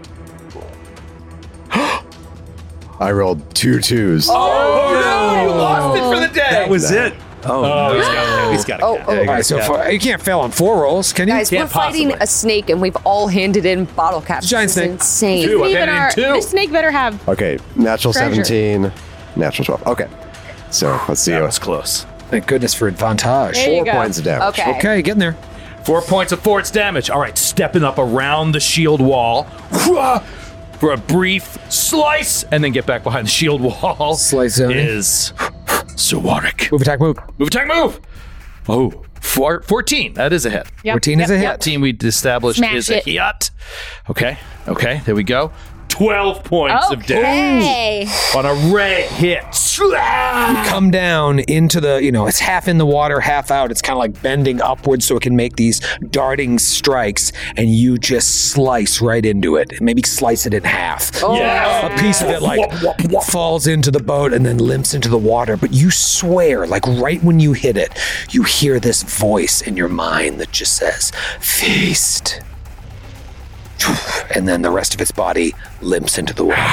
I rolled 2 2s. Oh, no! You lost it for the day. That was it. Oh, he's got it. Oh, All right, so far, you can't fail on 4 rolls, can you? Guys, we're fighting a snake and we've all handed in bottle caps. Giant This is snake. insane. This snake better have. Okay, natural Treasure. 17, natural 12. Okay, so let's see. That was close. Thank goodness for advantage. There you 4 go. points of damage. Okay. Okay, getting there. 4 points of force damage. All right, stepping up around the shield wall for a brief slice, and then get back behind the shield wall. Slice zone. Is Sir Warwick. Move, attack, move. Move, attack, move. Oh, 14. That is a hit. Yep. 14 is a hit. 14 we established Smash is a it. hit. Okay, there we go. 12 points of damage Okay. on a red hit. Come down into the, it's half in the water, half out. It's kind of like bending upwards so it can make these darting strikes, and you just slice right into it. Maybe slice it in half. Yeah. A piece of it falls into the boat and then limps into the water. But you swear, right when you hit it, you hear this voice in your mind that just says, "Feast." And then the rest of its body limps into the water.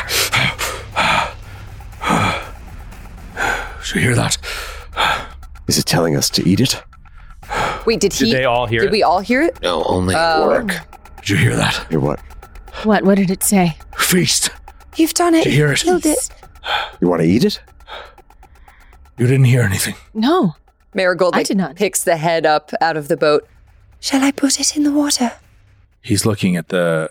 Did you hear that? Is it telling us to eat it? Wait, did they all hear Did it? we all hear it? No, only work. Did you hear that? Hear what? What did it say? Feast. You've done it. Did you hear it? Killed it. You want to eat it? You didn't hear anything. No. Marigold I did not. picks the head up out of the boat. Shall I put it in the water? He's looking at the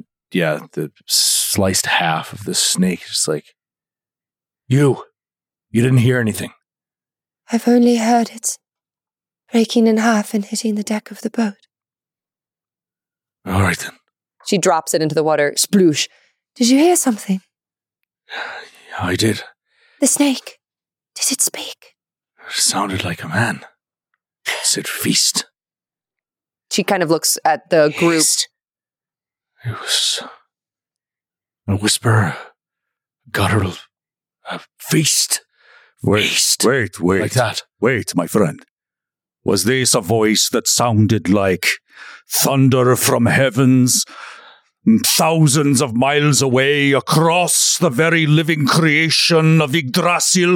sliced half of the snake. Just like, you didn't hear anything. I've only heard it breaking in half and hitting the deck of the boat. All right then. She drops it into the water. Sploosh. Did you hear something? I did. The snake. Did it speak? It sounded like a man. It said feast. She kind of looks at the group. It was a whisper, guttural, a feast. Wait. Like that. Wait, my friend. Was this a voice that sounded like thunder from heavens, thousands of miles away across the very living creation of Yggdrasil?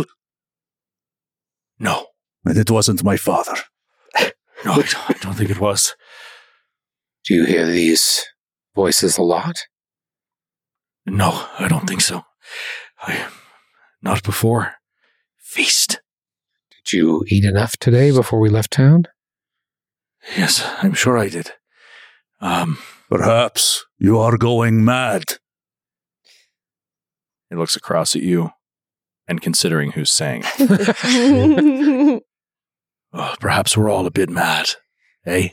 No. And it wasn't my father. No, I don't think it was. Do you hear these voices a lot? No, I don't think so. Not before. Feast. Did you eat enough today before we left town? Yes, I'm sure I did. Perhaps you are going mad. He looks across at you, and considering who's saying it. Perhaps we're all a bit mad, eh?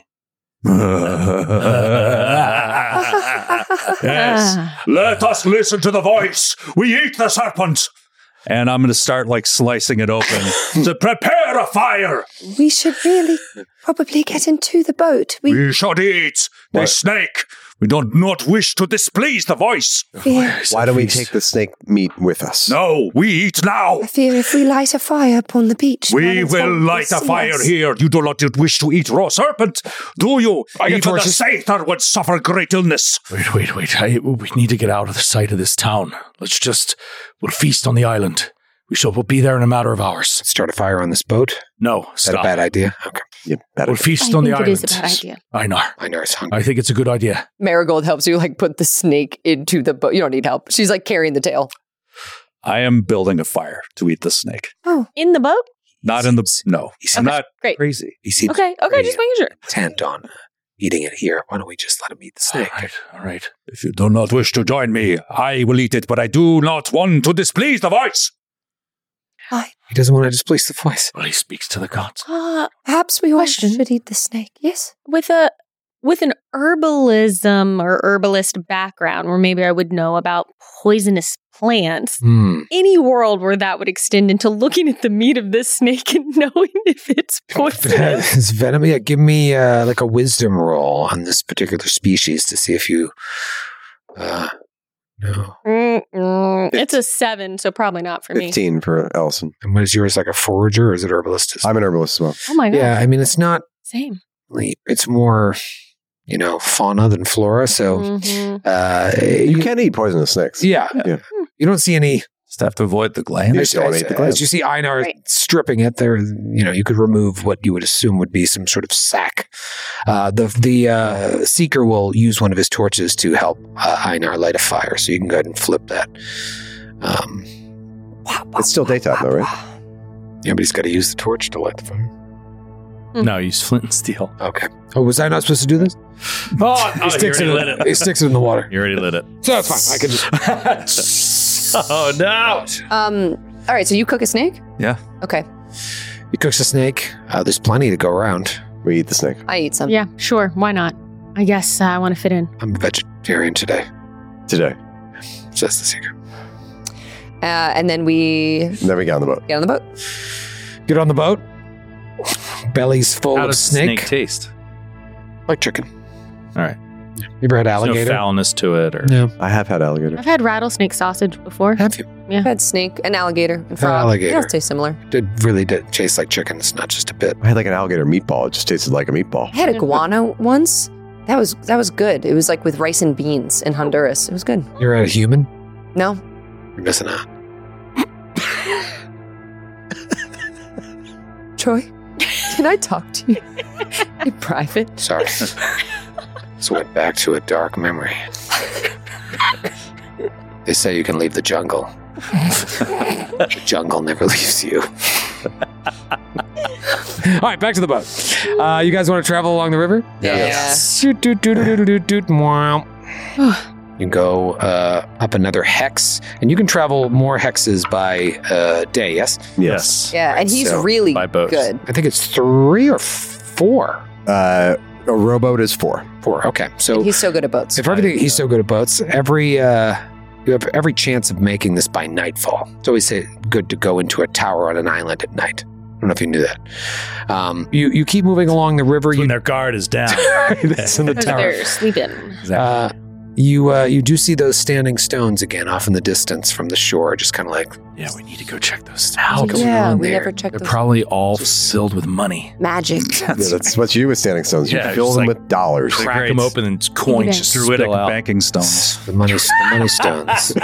Yes. Let us listen to the voice. We eat the serpent. And I'm going to start slicing it open to prepare a fire. We should really probably get into the boat. We should eat the snake. We do not wish to displease the voice. Why don't we take the snake meat with us? No, we eat now. I fear if we light a fire upon the beach. We will light a fire here. You do not wish to eat raw serpent, do you? Even the satyr would suffer great illness. Wait. We need to get out of the sight of this town. We'll feast on the island. We'll be there in a matter of hours. Start a fire on this boat? No, Is that a bad idea? Okay. Yeah, we'll feast on the island. I think it is a bad idea. I know it's hungry. I think it's a good idea. Marigold helps you put the snake into the boat. You don't need help. She's carrying the tail. I am building a fire to eat the snake. Oh, in the boat? Not in the... No. He's I'm not great. crazy. He seems Okay, just making sure. intent on eating it here. Why don't we just let him eat the snake? All right. If you do not wish to join me, I will eat it, but I do not want to displease the voice. He doesn't want to displease the voice. Well, he speaks to the gods. Perhaps we all should eat the snake. Yes. With an herbalism or herbalist background, where maybe I would know about poisonous plants, any world where that would extend into looking at the meat of this snake and knowing if it's poisonous. It's venom. Yeah, give me like a wisdom roll on this particular species to see if you. No. It's a 7, so probably not for me. 15 for Ellison. And what is yours, like a forager, or is it herbalist? I'm an herbalist as well. Oh my god. Yeah, I mean, it's not. Same. It's more, fauna than flora. So you can eat poisonous snakes. Yeah. You don't see any. Just have to avoid the glands. As you see Einar stripping it, there, you could remove what you would assume would be some sort of sack. The seeker will use one of his torches to help Einar light a fire, so you can go ahead and flip that. It's still daytime, though, right? Yeah, but he's got to use the torch to light the fire. No, use flint and steel. Okay. Oh, was I not supposed to do this? He sticks it in the water. You already lit it. So that's fine. I can just. Oh no! All right, so you cook a snake? Yeah. Okay. He cooks a snake. There's plenty to go around. We eat the snake. I eat some. Yeah, sure. Why not? I guess I want to fit in. I'm a vegetarian today. Just the secret. And then we get on the boat. Get on the boat. Get on the boat. Belly's full How of does snake. snake taste? Like chicken. All right. You ever had alligator? There's no foulness to it, or No. I have had alligator. I've had rattlesnake sausage before. Have you? Yeah. I've had snake and alligator and frog. Alligator. They all taste similar. It really did taste like chicken. It's not just a bit. I had like an alligator meatball. It just tasted like a meatball. I had iguana once. That was good. It was like with rice and beans in Honduras. It was good. You ever had a human? No. You're missing out. Troy, can I talk to you in private? Sorry. So went back to a dark memory. They say you can leave the jungle. The jungle never leaves you. All right, back to the boat. You guys want to travel along the river? Yes. You can go up another hex, and you can travel more hexes by day, yes? Yes. Yeah, and he's So, really by boat. good. I think it's 3 or 4. A rowboat is 4. 4, okay. So And he's so good at boats. if everything, he's so good at boats. You have every chance of making this by nightfall. It's always good to go into a tower on an island at night. I don't know if you knew that. You keep moving along the river. When their guard is down. That's in the Because tower. they're sleeping. You do see those standing stones again off in the distance from the shore, just kind of like, Yeah, we need to go check those How out. going Yeah, on we there? never checked They're those. probably all filled with money. Magic. That's what you do with standing stones. You Yeah, fill just them like with dollars. Crack great. them open and coins just Druidic spill out. banking stones. the money stones.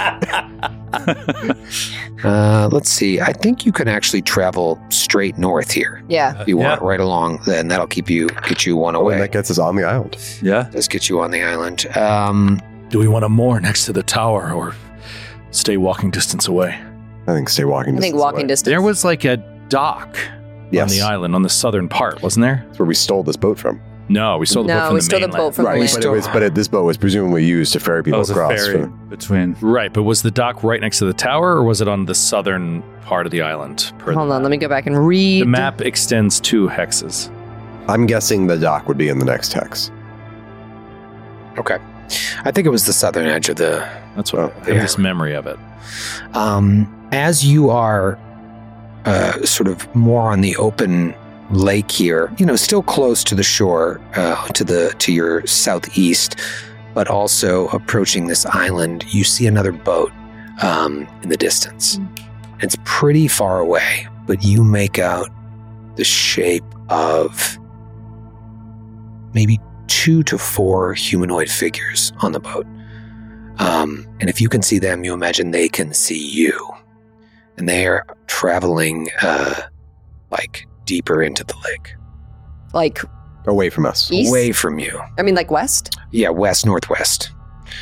Let's see. I think you can actually travel straight north here. Yeah. If you want, right along, then that'll get you one away. And that gets us on the island. Yeah. Does get you on the island. Do we want to moor next to the tower or stay walking distance away? I think stay walking I distance. think walking away. distance. There was like a dock Yes. on the island, on the southern part, wasn't there? That's where we stole this boat from. No, we stole the boat No, from we the stole the mainland. boat from the Right, land. this boat was presumably used to ferry people That was a across. ferry between. Right, but was the dock right next to the tower, or was it on the southern part of the island? Hold on, let me go back and read. The map extends 2 hexes. I'm guessing the dock would be in the next hex. Okay. I think it was the southern edge of the. That's what I have this memory of it. As you are sort of more on the open lake here, still close to the shore, to your southeast, but also approaching this island, you see another boat in the distance. It's pretty far away, but you make out the shape of maybe 2 to 4 humanoid figures on the boat. And if you can see them, you imagine they can see you. And they are traveling like deeper into the lake. Like away from us. East? Away from you. I mean, like west? Yeah, west, northwest.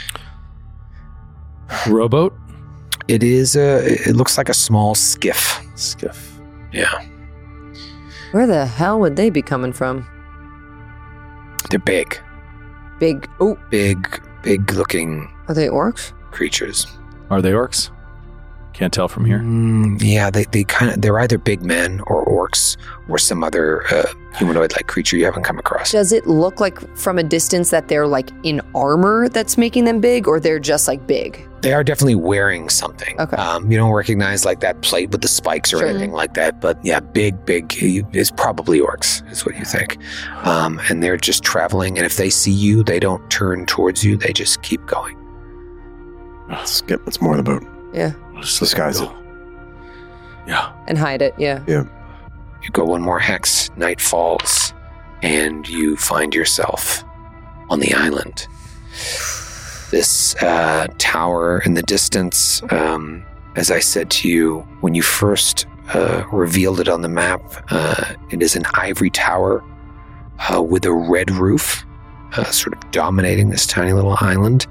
Rowboat? It is it looks like a small skiff. Skiff. Yeah. Where the hell would they be coming from? They're big. Big. Oh. Big looking. Are they orcs? Creatures. Are they orcs? Can't tell from here. Yeah, they're either big men or orcs or some other humanoid-like creature you haven't come across. Does it look like from a distance that they're like in armor that's making them big, or they're just like big? They are definitely wearing something. Okay. You don't recognize like that plate with the spikes or anything like that, but yeah, big is probably orcs, is what you think. And they're just traveling, and if they see you, they don't turn towards you, they just keep going. Let's more of the boat. Yeah. Disguise it. Yeah. And hide it, yeah. Yeah. You go one more hex, night falls, and you find yourself on the island. This tower in the distance, as I said to you, when you first revealed it on the map, it is an ivory tower with a red roof, sort of dominating this tiny little island.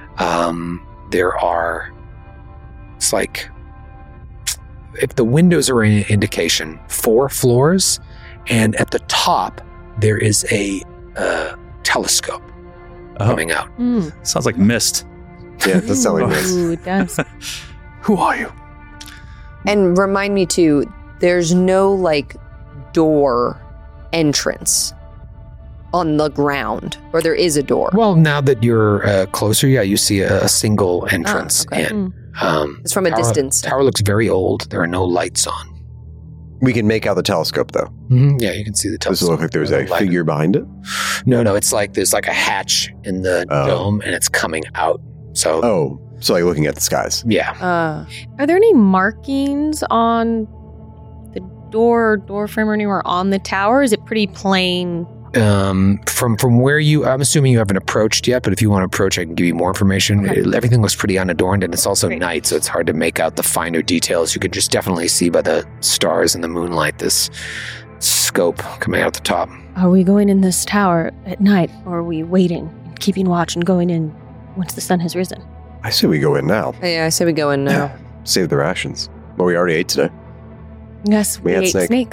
There are, it's like, if the windows are an indication, 4 floors, and at the top there is a telescope coming out. Sounds like Mist. Yeah, that sounds like Mist. Ooh, it does. Who are you? And remind me too, there's no like door entrance on the ground, or there is a door. Well, now that you're closer, yeah, you see a single entrance. okay. And It's from a distance. The tower looks very old. There are no lights on. We can make out the telescope, though. Mm-hmm. Yeah, you can see the telescope. Does it look like there's a figure behind it? No, it's like there's like a hatch in the dome, and it's coming out. So, so like looking at the skies. Yeah. Are there any markings on the door frame or anywhere on the tower? Is it pretty plain? From where I'm assuming you haven't approached yet, but if you want to approach, I can give you more information. Okay. Everything looks pretty unadorned, and it's also night, so it's hard to make out the finer details. You can just definitely see by the stars and the moonlight this scope coming out the top. Are we going in this tower at night, or are we waiting, keeping watch, and going in once the sun has risen? I say we go in now. Yeah, I say we go in now. Save the rations. Well, we already ate today. Yes, we had ate snake.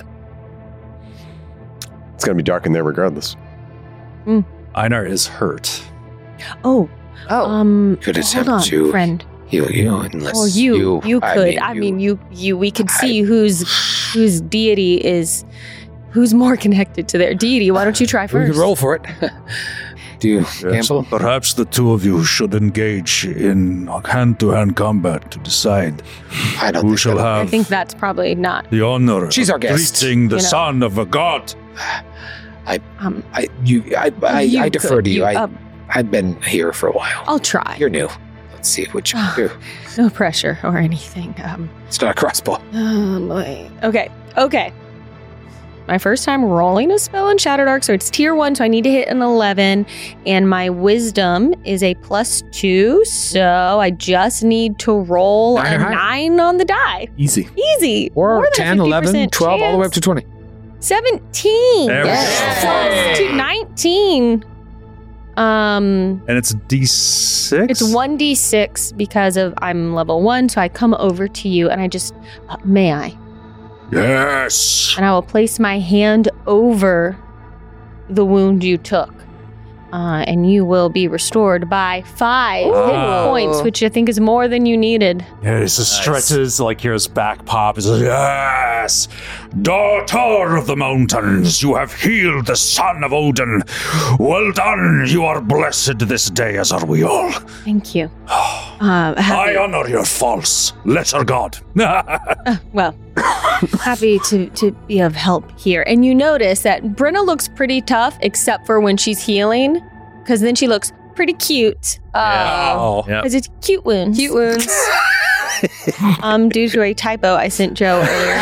It's going to be dark in there regardless. Einar is hurt. Oh. Could attempt hold on, to friend. heal you unless Or you could. We could see whose deity is, who's more connected to their deity. Why don't you try first? We could roll for it. Do you gamble? Perhaps the two of you should engage in hand-to-hand combat to decide who shall have I think that's probably not. the honor She's of our guest. greeting the You know. son of a god. I You defer could. to you. You, I've been here for a while. I'll try. You're new. Let's see what you can do. No pressure or anything. It's not a crossbow. Oh boy. Okay. My first time rolling a spell in Shadowdark, so it's tier 1, so I need to hit an 11, and my wisdom is a +2, so I just need to roll Nine a or higher. 9 on the die. Easy. Or More than a 10, 11, 50% 12, all the way up to 20. 17. There we go. Plus 2, 19. And it's D6? It's 1d6 because of I'm level 1, so I come over to you and I just, may I? Yes. And I will place my hand over the wound you took. And you will be restored by 5 hit points, which I think is more than you needed. Yes, it stretches like here's back pop. It's like, Yes, daughter of the mountains, you have healed the son of Odin. Well done, you are blessed this day, as are we all. Thank you. I honor your false lesser god. Well, happy to be of help here. And you notice that Brenna looks pretty tough, except for when she's healing, because then she looks pretty cute. Because it's cute wounds. Cute wounds. Due to a typo I sent Joe earlier.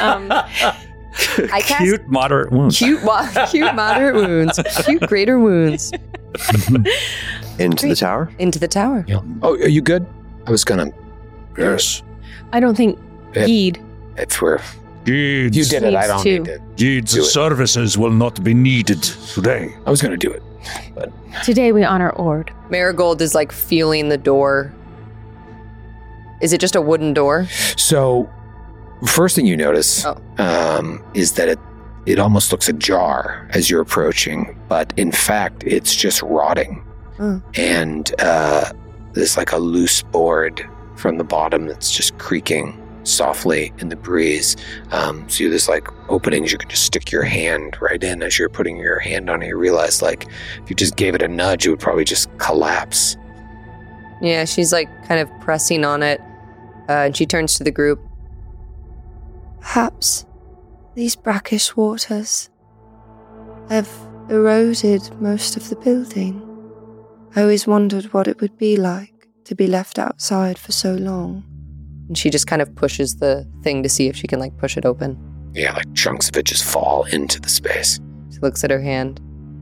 I cast cute, moderate wounds. cute moderate wounds. Cute greater wounds. Into the tower? Into the tower. Yeah. Oh, are you good? I was gonna. Yes. I don't think Geed. If we're. Geed's, You did it. I Needs don't to. need to. Geed's do it. services will not be needed today. I was gonna do it, but Today we honor Ord. Marigold is like feeling the door. Is it just a wooden door? so. First thing you notice is that it almost looks ajar as you're approaching, but in fact, it's just rotting. And there's like a loose board from the bottom that's just creaking softly in the breeze. So there's like openings you can just stick your hand right in. As you're putting your hand on it, you realize like if you just gave it a nudge, it would probably just collapse. Yeah, she's like kind of pressing on it, and she turns to the group. Perhaps these brackish waters have eroded most of the building. I always wondered what it would be like to be left outside for so long. And she just kind of pushes the thing to see if she can like push it open. Yeah, like chunks of it just fall into the space. She looks at her hand.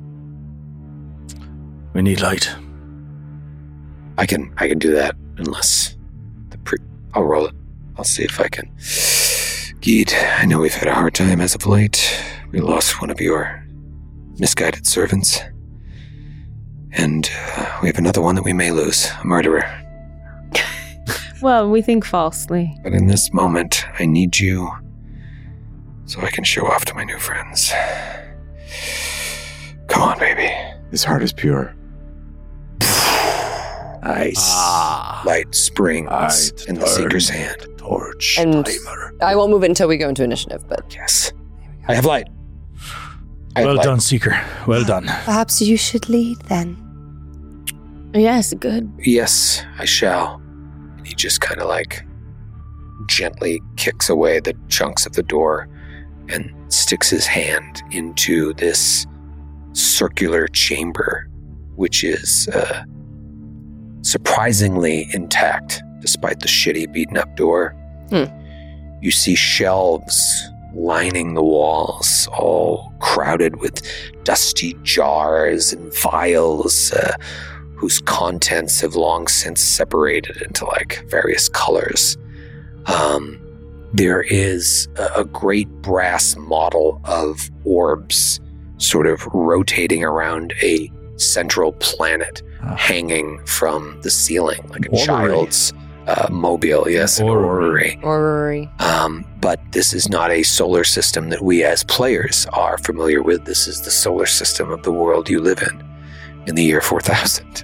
We need light. I can do that unless I'll roll it. I'll see if I can. Geet, I know we've had a hard time as of late. We lost one of your misguided servants. And we have another one that we may lose, a murderer. Well, we think falsely. But in this moment, I need you so I can show off to my new friends. Come on, baby. His heart is pure. Nice. Light springs in the Seeker's hand. Torch. And timer. I won't move it until we go into initiative, but... Yes. I have light. Well done, Seeker. Well done. Perhaps you should lead then. Yes, good. Yes, I shall. And he just kind of like gently kicks away the chunks of the door and sticks his hand into this circular chamber, which is surprisingly intact despite the shitty beaten up door. You see shelves lining the walls, all crowded with dusty jars and vials whose contents have long since separated into like various colors. There is a great brass model of orbs sort of rotating around a central planet hanging from the ceiling, like a child's mobile. Yes, an orrery. But this is not a solar system that we as players are familiar with. This is the solar system of the world you live in the year 4000.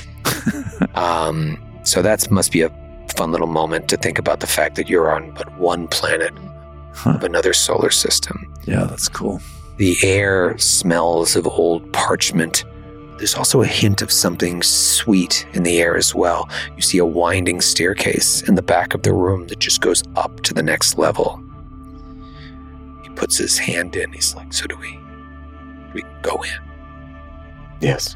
So that must be a fun little moment to think about the fact that you're on but one planet of another solar system. Yeah, that's cool. The air smells of old parchment. There's also a hint of something sweet in the air as well. You see a winding staircase in the back of the room that just goes up to the next level. He puts his hand in. He's like, so do we go in? Yes.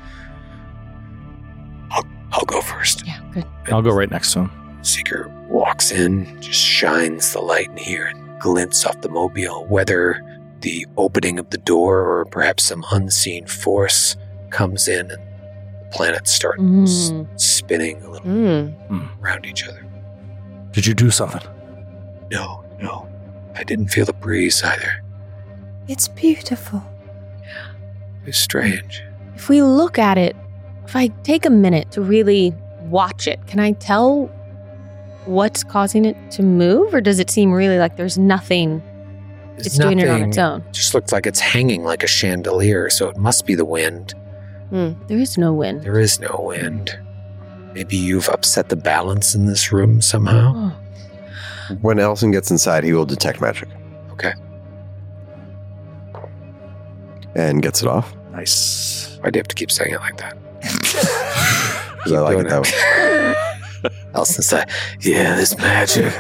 I'll go first. Yeah, good. I'll go right next to him. Seeker walks in, just shines the light in here and glints off the mobile. Whether the opening of the door or perhaps some unseen force comes in and the planets start spinning a little around each other. Did you do something? No. I didn't feel the breeze either. It's beautiful. It's strange. If we look at it, if I take a minute to really watch it, can I tell what's causing it to move? Or does it seem really like there's nothing? It's doing it on its own. It just looks like it's hanging like a chandelier, so it must be the wind. There is no wind. There is no wind. Maybe you've upset the balance in this room somehow. Oh. When Ellison gets inside, he will detect magic. Okay. And gets it off. Nice. Why do you have to keep saying it like that? Because I like it that way. Ellison's like, yeah, this magic.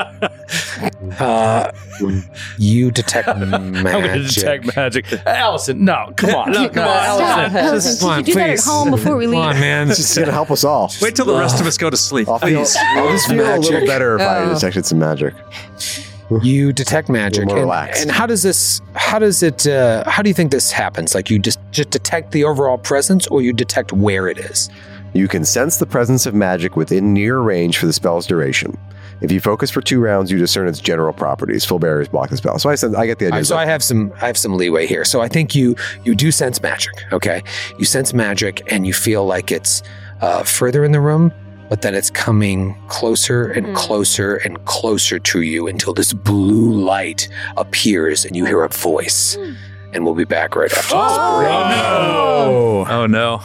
You detect magic. I'm going to detect magic. Allison, no, come on. No, come on, Allison. Did you do that at home before we leave? Come on, man. It's just going to help us all. Wait till the rest of us go to sleep. I'll just feel a little better if I detected some magic. You detect magic. More relaxed. And how do you think this happens? Like you just detect the overall presence, or you detect where it is? You can sense the presence of magic within near range for the spell's duration. If you focus for 2 rounds, you discern its general properties. Full barriers block the spell. So I get the idea. So I have some leeway here. So I think you do sense magic. Okay, you sense magic, and you feel like it's further in the room, but then it's coming closer and closer and closer to you until this blue light appears and you hear a voice. And we'll be back right after this break. Oh no.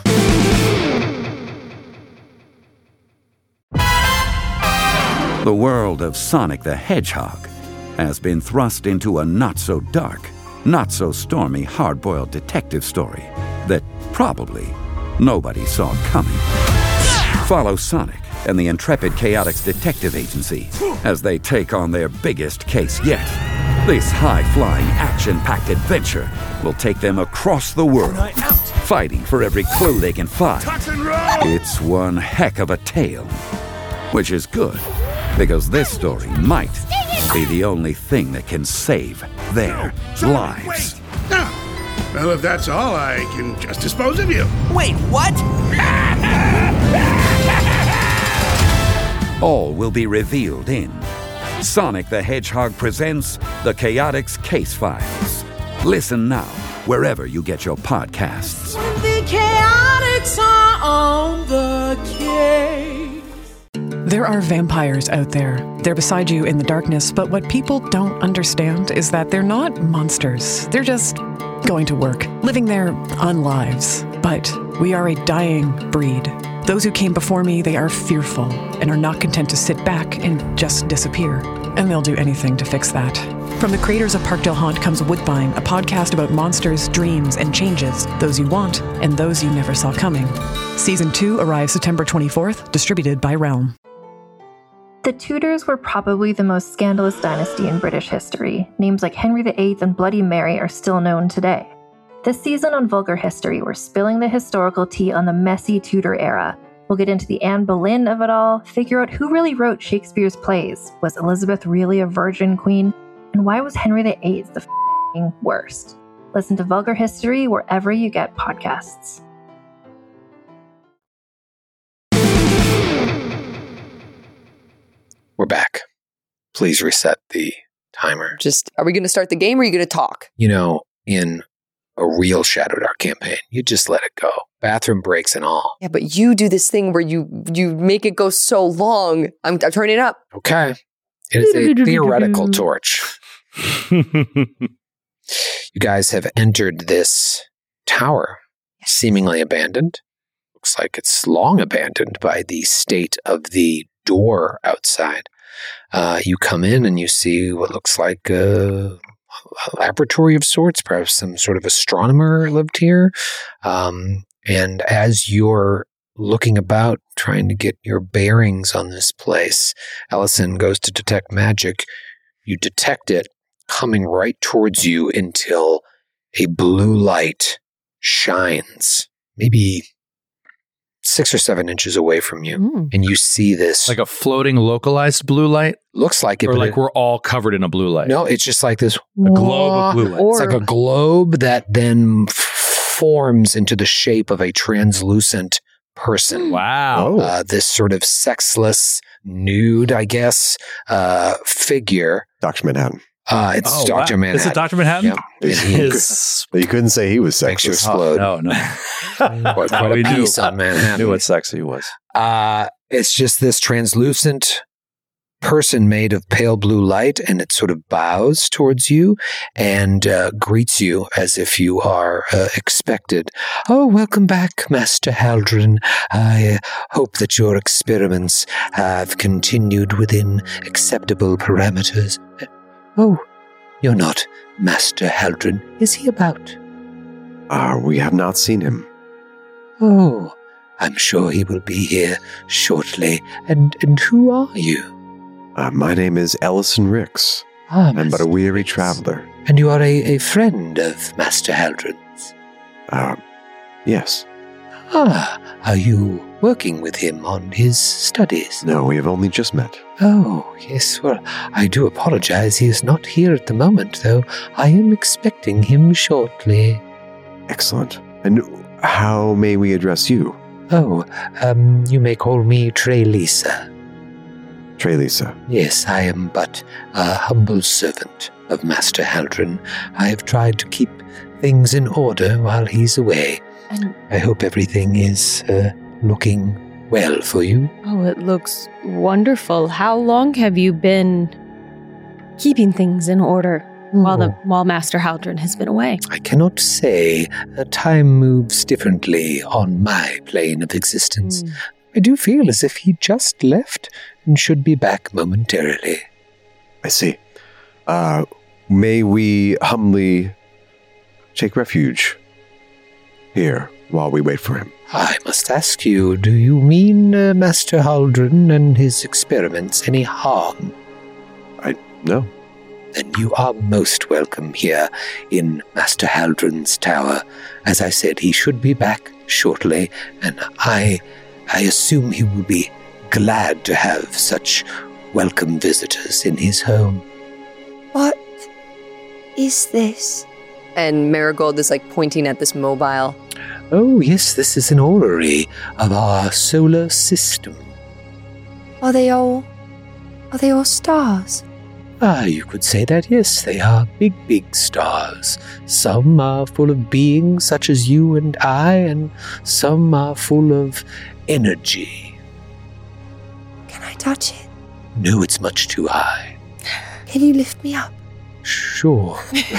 The world of Sonic the Hedgehog has been thrust into a not-so-dark, not-so-stormy hard-boiled detective story that probably nobody saw coming. Follow Sonic and the intrepid Chaotix Detective Agency as they take on their biggest case yet. This high-flying, action-packed adventure will take them across the world, fighting for every clue they can find. It's one heck of a tale, which is good, because this story might be the only thing that can save their lives. Well, if that's all, I can just dispose of you. Wait, what? All will be revealed in Sonic the Hedgehog presents The Chaotix Case Files. Listen now, wherever you get your podcasts. When the Chaotix are on the case. There are vampires out there. They're beside you in the darkness, but what people don't understand is that they're not monsters. They're just going to work, living their unlives. But we are a dying breed. Those who came before me, they are fearful and are not content to sit back and just disappear. And they'll do anything to fix that. From the creators of Parkdale Haunt comes Woodbine, a podcast about monsters, dreams, and changes, those you want and those you never saw coming. Season 2 arrives September 24th, distributed by Realm. The Tudors were probably the most scandalous dynasty in British history. Names like Henry VIII and Bloody Mary are still known today. This season on Vulgar History, we're spilling the historical tea on the messy Tudor era. We'll get into the Anne Boleyn of it all, figure out who really wrote Shakespeare's plays. Was Elizabeth really a virgin queen? And why was Henry VIII the f***ing worst? Listen to Vulgar History wherever you get podcasts. We're back. Please reset the timer. Are we going to start the game or are you going to talk? You know, in a real Shadow Dark campaign, you just let it go. Bathroom breaks and all. Yeah, but you do this thing where you make it go so long. I'm turning it up. Okay. It is a theoretical torch. You guys have entered this tower, seemingly abandoned. Looks like it's long abandoned by the state of the door outside. You come in and you see what looks like a laboratory of sorts, perhaps some sort of astronomer lived here. And as you're looking about, trying to get your bearings on this place, Ellison goes to detect magic. You detect it coming right towards you until a blue light shines, maybe 6 or 7 inches away from you. And you see this. Like a floating localized blue light? Looks like it. Or like we're all covered in a blue light? No, it's just like this. A globe of blue light. It's like a globe that then forms into the shape of a translucent person. Wow. This sort of sexless, nude, I guess, figure. Dr. Manhattan. It's Dr. Manhattan. Is it Dr. Manhattan? Yeah. You couldn't say he was sexy. Makes you explode. No. What a piece on Manhattan. Knew what sexy was. It's just this translucent person made of pale blue light, and it sort of bows towards you and greets you as if you are expected. Oh, welcome back, Master Haldren. I hope that your experiments have continued within acceptable parameters. Oh, you're not Master Haldren. Is he about? We have not seen him. Oh, I'm sure he will be here shortly. And who are you? My name is Ellison Ricks. I'm but a weary traveler. And you are a friend of Master Haldren's? Yes. Are you working with him on his studies? No, we have only just met. Oh, yes. Well, I do apologize. He is not here at the moment, though I am expecting him shortly. Excellent. And how may we address you? Oh, you may call me Trelisa. Trelisa. Yes, I am but a humble servant of Master Haldren. I have tried to keep things in order while he's away. I hope everything is looking well for you? Oh, it looks wonderful. How long have you been keeping things in order while Master Haldren has been away? I cannot say. Time moves differently on my plane of existence. I do feel as if he just left and should be back momentarily. I see. May we humbly take refuge here while we wait for him? I must ask you, do you mean Master Haldren and his experiments any harm? No. Then you are most welcome here in Master Haldren's tower. As I said, he should be back shortly, and I assume he will be glad to have such welcome visitors in his home. What is this? And Marigold is pointing at this mobile. Oh, yes, this is an orrery of our solar system. Are they all stars? You could say that, yes. They are big, big stars. Some are full of beings such as you and I, and some are full of energy. Can I touch it? No, it's much too high. Can you lift me up? Sure.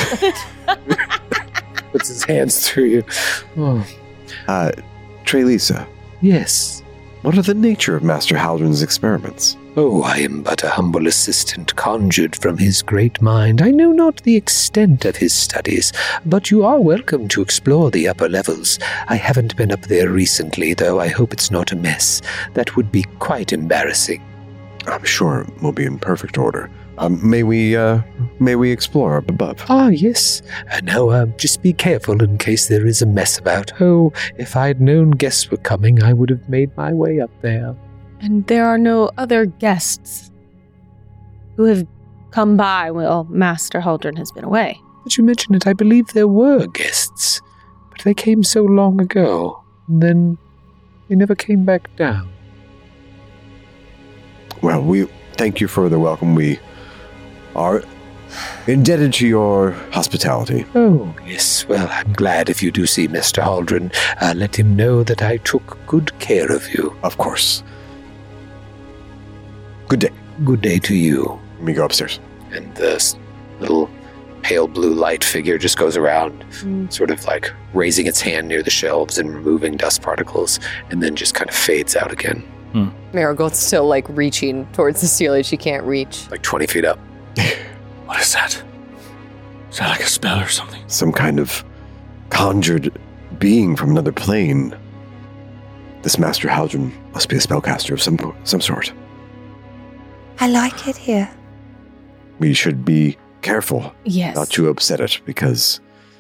Puts his hands through you. Oh. Trelisa. Yes? What are the nature of Master Haldren's experiments? Oh, I am but a humble assistant conjured from his great mind. I know not the extent of his studies, but you are welcome to explore the upper levels. I haven't been up there recently, though I hope it's not a mess. That would be quite embarrassing. I'm sure we'll be in perfect order. May we explore up above? Ah, yes. Now, just be careful in case there is a mess about. Oh, if I'd known guests were coming, I would have made my way up there. And there are no other guests who have come by while Master Haldren has been away. But you mentioned it, I believe there were guests, but they came so long ago, and then they never came back down. Well, we thank you for the welcome. We are indebted to your hospitality. Oh, yes. Well, I'm glad if you do see Mr. Haldren. Let him know that I took good care of you. Of course. Good day. Good day to you. Let me go upstairs. And this little pale blue light figure just goes around, sort of raising its hand near the shelves and removing dust particles, and then just kind of fades out again. Marigold's still reaching towards the ceiling she can't reach. 20 feet up. What is that? Is that like a spell or something? Some kind of conjured being from another plane. This Master Haldren must be a spellcaster of some sort. I like it here. We should be careful not to upset it, because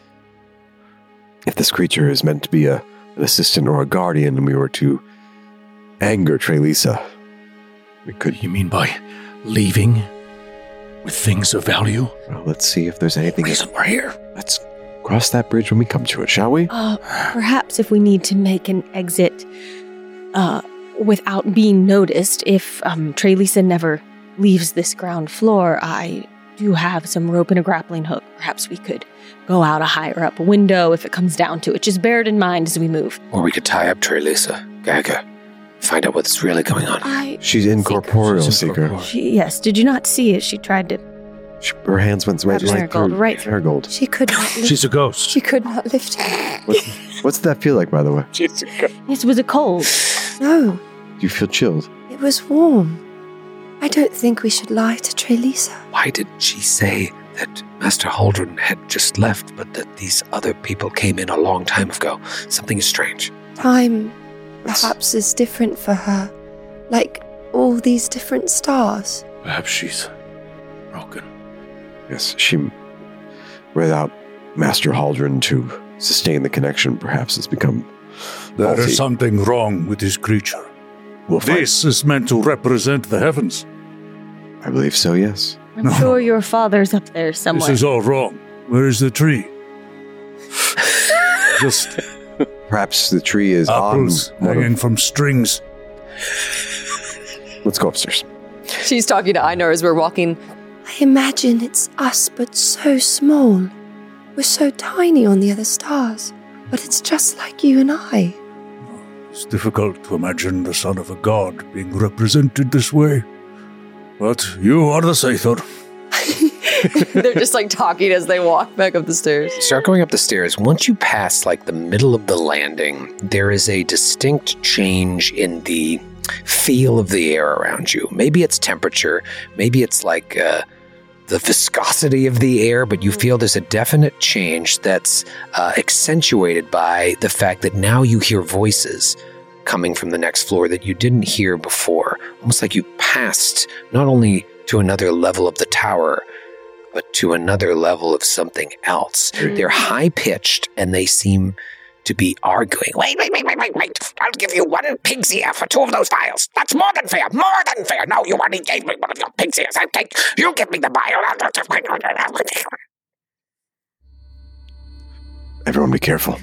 if this creature is meant to be an assistant or a guardian and we were to anger Trelisa, we could... You mean by leaving with things of value? Well, let's see if there's anything... Reason we're here. Let's cross that bridge when we come to it, shall we? Perhaps if we need to make an exit without being noticed, if Trelisa never leaves this ground floor, I do have some rope and a grappling hook. Perhaps we could go out a higher up window if it comes down to it. Just bear it in mind as we move. Or we could tie up Trelisa, Gaga, find out what's really going on. She's incorporeal, Seeker. Yes, did you not see it? She tried to... Her hands went right through Marigold. She could not lift. She's a ghost. She could not lift him. What's that feel like, by the way? It was a cold. No. Do you feel chilled? It was warm. I don't think we should lie to Trelisa. Why did she say that Master Haldren had just left, but that these other people came in a long time ago? Something is strange. Time perhaps is different for her. Like all these different stars. Perhaps she's broken. Yes, without Master Haldren to sustain the connection, perhaps has become There is something wrong with this creature. This is meant to represent the heavens. I believe so, yes. I'm sure your father's up there somewhere. This is all wrong. Where is the tree? Just perhaps the tree is apples hanging from strings. Let's go upstairs. She's talking to Einar as we're walking. I imagine it's us, but so small. We're so tiny on the other stars. But it's just like you and I. It's difficult to imagine the son of a god being represented this way. But you are the Sathor. They're just like talking as they walk back up the stairs. Start going up the stairs. Once you pass like the middle of the landing, there is a distinct change in the feel of the air around you. Maybe it's temperature, maybe it's like the viscosity of the air, but you feel there's a definite change that's accentuated by the fact that now you hear voices coming from the next floor that you didn't hear before. Almost like you passed not only to another level of the tower, but to another level of something else. They're high-pitched, and they seem to be arguing. Wait. I'll give you 1 pig's ear for 2 of those vials. That's more than fair. No, you already gave me 1 of your pig's ears. I'll take. You give me the vial. Everyone be careful.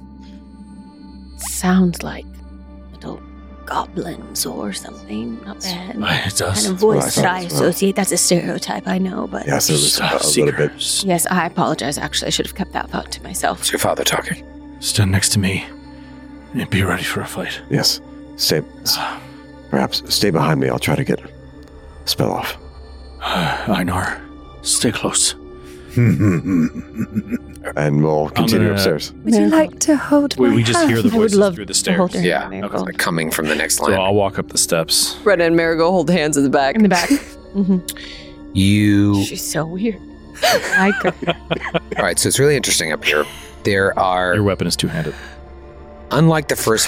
Sounds like little goblins or something. Not bad. It does. Kind of voice that I associate. That's a stereotype, I know, but... Yes, it was a little bit. Yes, I apologize. Actually, I should have kept that thought to myself. Is your father talking? Stand next to me and be ready for a fight. Yes. Perhaps stay behind me. I'll try to get a spell off. Einar, stay close. And we'll continue upstairs. Would you like to hold my We just hand? hear the voices through the stairs. Yeah, like coming from the next line. So I'll walk up the steps. Brenna and Marigold hold hands in the back. In the back. You... She's so weird. I like her. All right, so it's really interesting up here. There are... Your weapon is two-handed. Unlike the first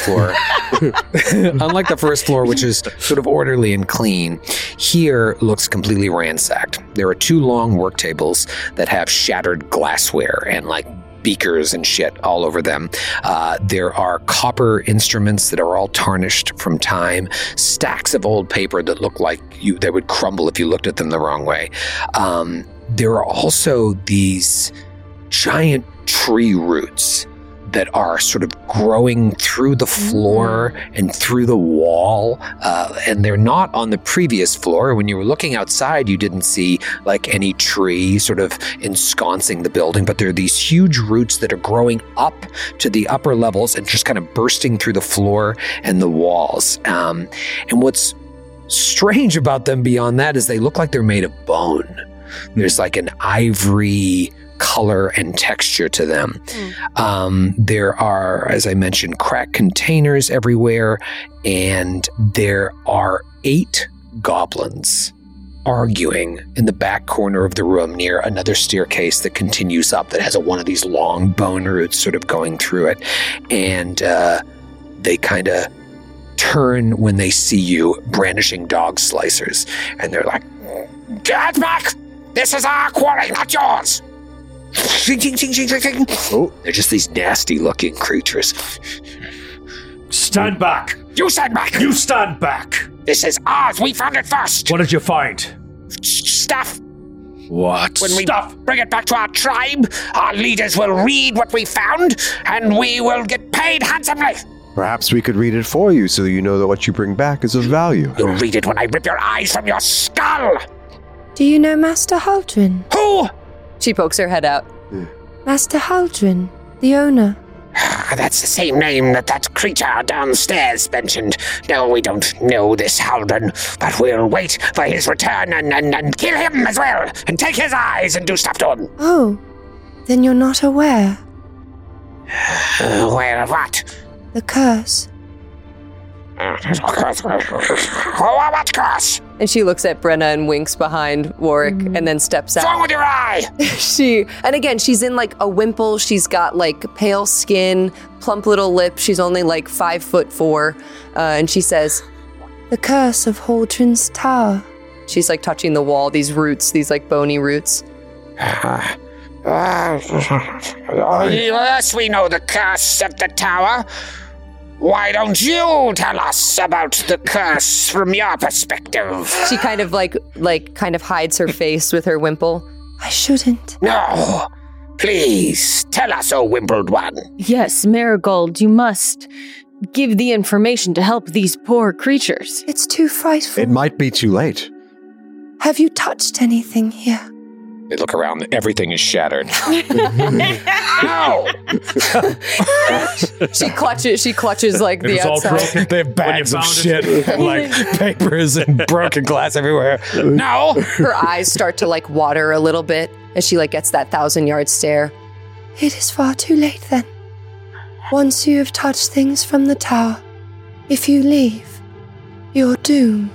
floor, which is sort of orderly and clean, here looks completely ransacked. There are 2 long work tables that have shattered glassware and like beakers and shit all over them. There are copper instruments that are all tarnished from time, stacks of old paper that look like they would crumble if you looked at them the wrong way. There are also these giant tree roots that are sort of growing through the floor and through the wall. And they're not on the previous floor. When you were looking outside, you didn't see like any tree sort of ensconcing the building, but there are these huge roots that are growing up to the upper levels and just kind of bursting through the floor and the walls. And what's strange about them beyond that is they look like they're made of bone. There's like an ivory color and texture to them. There are, as I mentioned, cracked containers everywhere, and there are 8 goblins arguing in the back corner of the room near another staircase that continues up that has one of these long bone roots sort of going through it. And they kind of turn when they see you brandishing dog slicers, and they're like, "Get back! This is our quarry, not yours!" Oh, they're just these nasty looking creatures. Stand back! You stand back! You stand back! This is ours! We found it first! What did you find? Stuff! What? When we bring it back to our tribe, our leaders will read what we found, and we will get paid handsomely! Perhaps we could read it for you so you know that what you bring back is of value. You'll read it when I rip your eyes from your skull! Do you know Master Haldren? Who? She pokes her head out. Master Haldren, the owner. That's the same name that creature downstairs mentioned. No, we don't know this Haldren, but we'll wait for his return and kill him as well, and take his eyes and do stuff to him. Oh, then you're not aware. Aware of what? The curse. What curse? And she looks at Brenna and winks behind Warwick and then steps out. What's wrong with your eye? She's in like a wimple. She's got like pale skin, plump little lips. She's only like 5'4", and she says, "The curse of Haldren's Tower." She's like touching the wall, these roots, these like bony roots. Yes, we know the curse of the tower. Why don't you tell us about the curse from your perspective? She kind of kind of hides her face with her wimple. I shouldn't. No. Please, tell us, O wimpled one. Yes, Marigold, you must give the information to help these poor creatures. It's too frightful. It might be too late. Have you touched anything here? They look around. Everything is shattered. Ow! She clutches like the outside. They have bags of shit, like papers and broken glass everywhere. No! Her eyes start to like water a little bit as she like gets that 1,000-yard stare. It is far too late then. Once you have touched things from the tower, if you leave, you're doomed.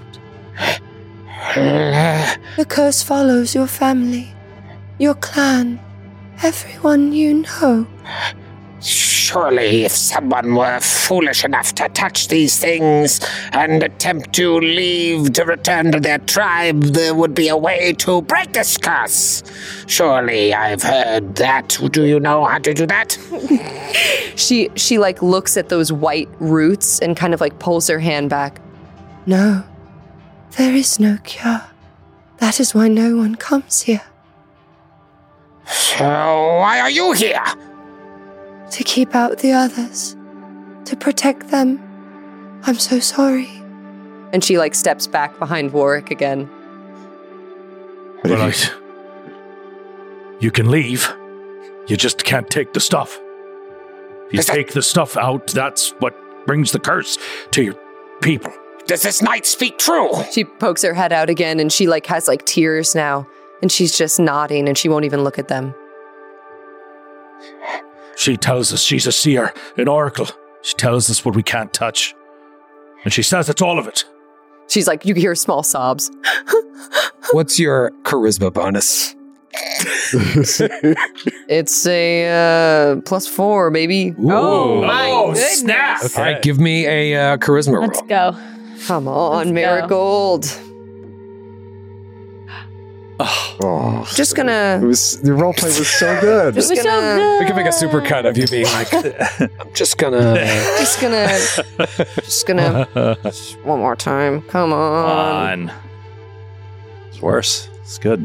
The curse follows your family, your clan, everyone you know. Surely, if someone were foolish enough to touch these things and attempt to leave to return to their tribe, there would be a way to break this curse. Surely, I've heard that. Do you know how to do that? She like looks at those white roots and kind of like pulls her hand back. No, there is no cure. That is why no one comes here. So why are you here? To keep out the others. To protect them. I'm so sorry. And she like steps back behind Warwick again. Right. You can leave. You just can't take the stuff. If you take the stuff out, that's what brings the curse to your people. Does this knight speak true? She pokes her head out again and she like has like tears now. And she's just nodding and she won't even look at them. She tells us she's a seer, an oracle. She tells us what we can't touch. And she says it's all of it. She's like, you can hear small sobs. What's your charisma bonus? It's a +4, baby. Ooh. Oh, my goodness. Snap. All right, give me a charisma roll. Let's go. Come on, Marigold. Oh, just gonna. The role play was so good. Just gonna. We can make a super cut of you being like, I'm just gonna. One more time. Come on. It's worse. It's good.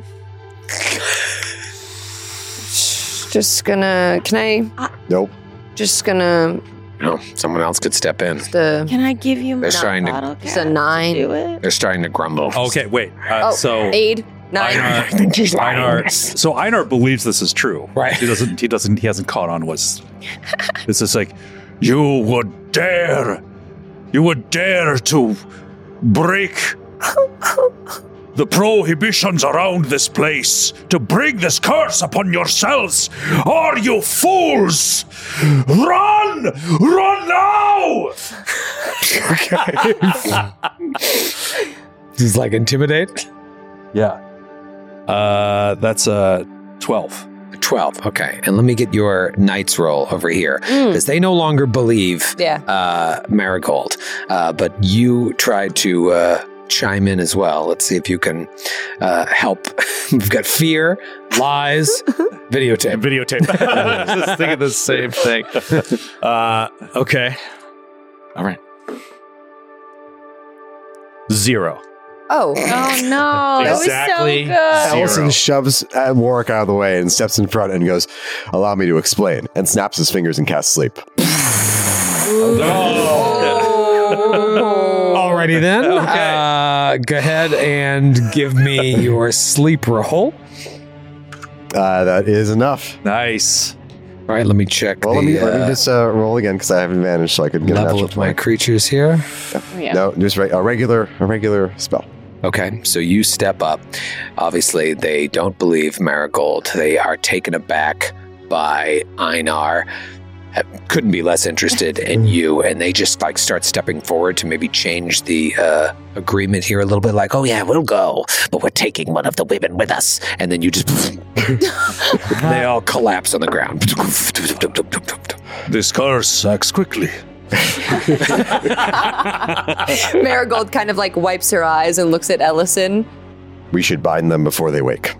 Just gonna. Can I? Nope. Just gonna. No, someone else could step in. Can I give you my They're trying to. bottle It's a 9. Do it. They're starting to grumble. Okay, wait. So aid 9. Einar, so Einar believes this is true, right? He hasn't caught on what's. This is like, you would dare to break the prohibitions around this place, to bring this curse upon yourselves. Are you fools? Run now! He's like intimidate. Yeah. That's 12. 12. Okay, and let me get your knight's roll over here because they no longer believe Marigold, but you tried to chime in as well. Let's see if you can help. We've got fear, lies, videotape. I was just thinking the same thing. Okay. All right. 0. Oh no. Exactly. That was so good. Allison shoves Warwick out of the way and steps in front and goes, "Allow me to explain," and snaps his fingers and casts sleep. Alrighty then. Go ahead and give me your sleep roll. That is enough. Nice. All right, let me check. Well, let me just roll again because I have advantage, so I could get level of my creatures here. No, just a regular spell. Okay, so you step up. Obviously, they don't believe Marigold. They are taken aback by Einar. Couldn't be less interested in you, and they just like start stepping forward to maybe change the agreement here a little bit. Like, oh yeah, we'll go, but we're taking one of the women with us. And then you just they all collapse on the ground. This curse acts quickly. Marigold kind of like wipes her eyes and looks at Ellison. We should bind them before they wake.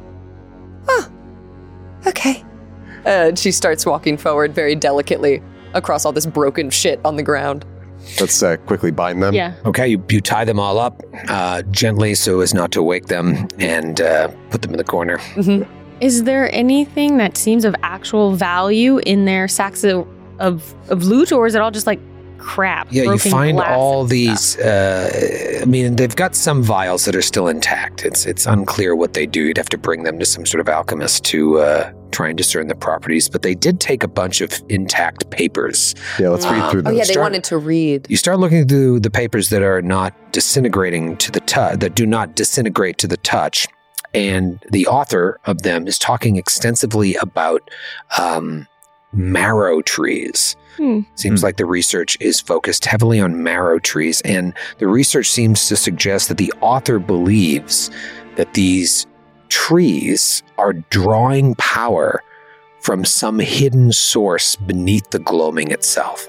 Okay. She starts walking forward very delicately across all this broken shit on the ground. Let's quickly bind them. Yeah. Okay, you tie them all up gently so as not to wake them and put them in the corner. Mm-hmm. Is there anything that seems of actual value in their sacks of loot, or is it all just like crap. Yeah, you broken find glass all and these. stuff. I mean, they've got some vials that are still intact. It's unclear what they do. You'd have to bring them to some sort of alchemist to try and discern the properties. But they did take a bunch of intact papers. Yeah, let's read through those. Oh yeah, they wanted to read. You start looking through the papers that are not disintegrating to the touch, that do not disintegrate to the touch. And the author of them is talking extensively about marrow trees. Seems like the research is focused heavily on marrow trees, and the research seems to suggest that the author believes that these trees are drawing power from some hidden source beneath the gloaming itself.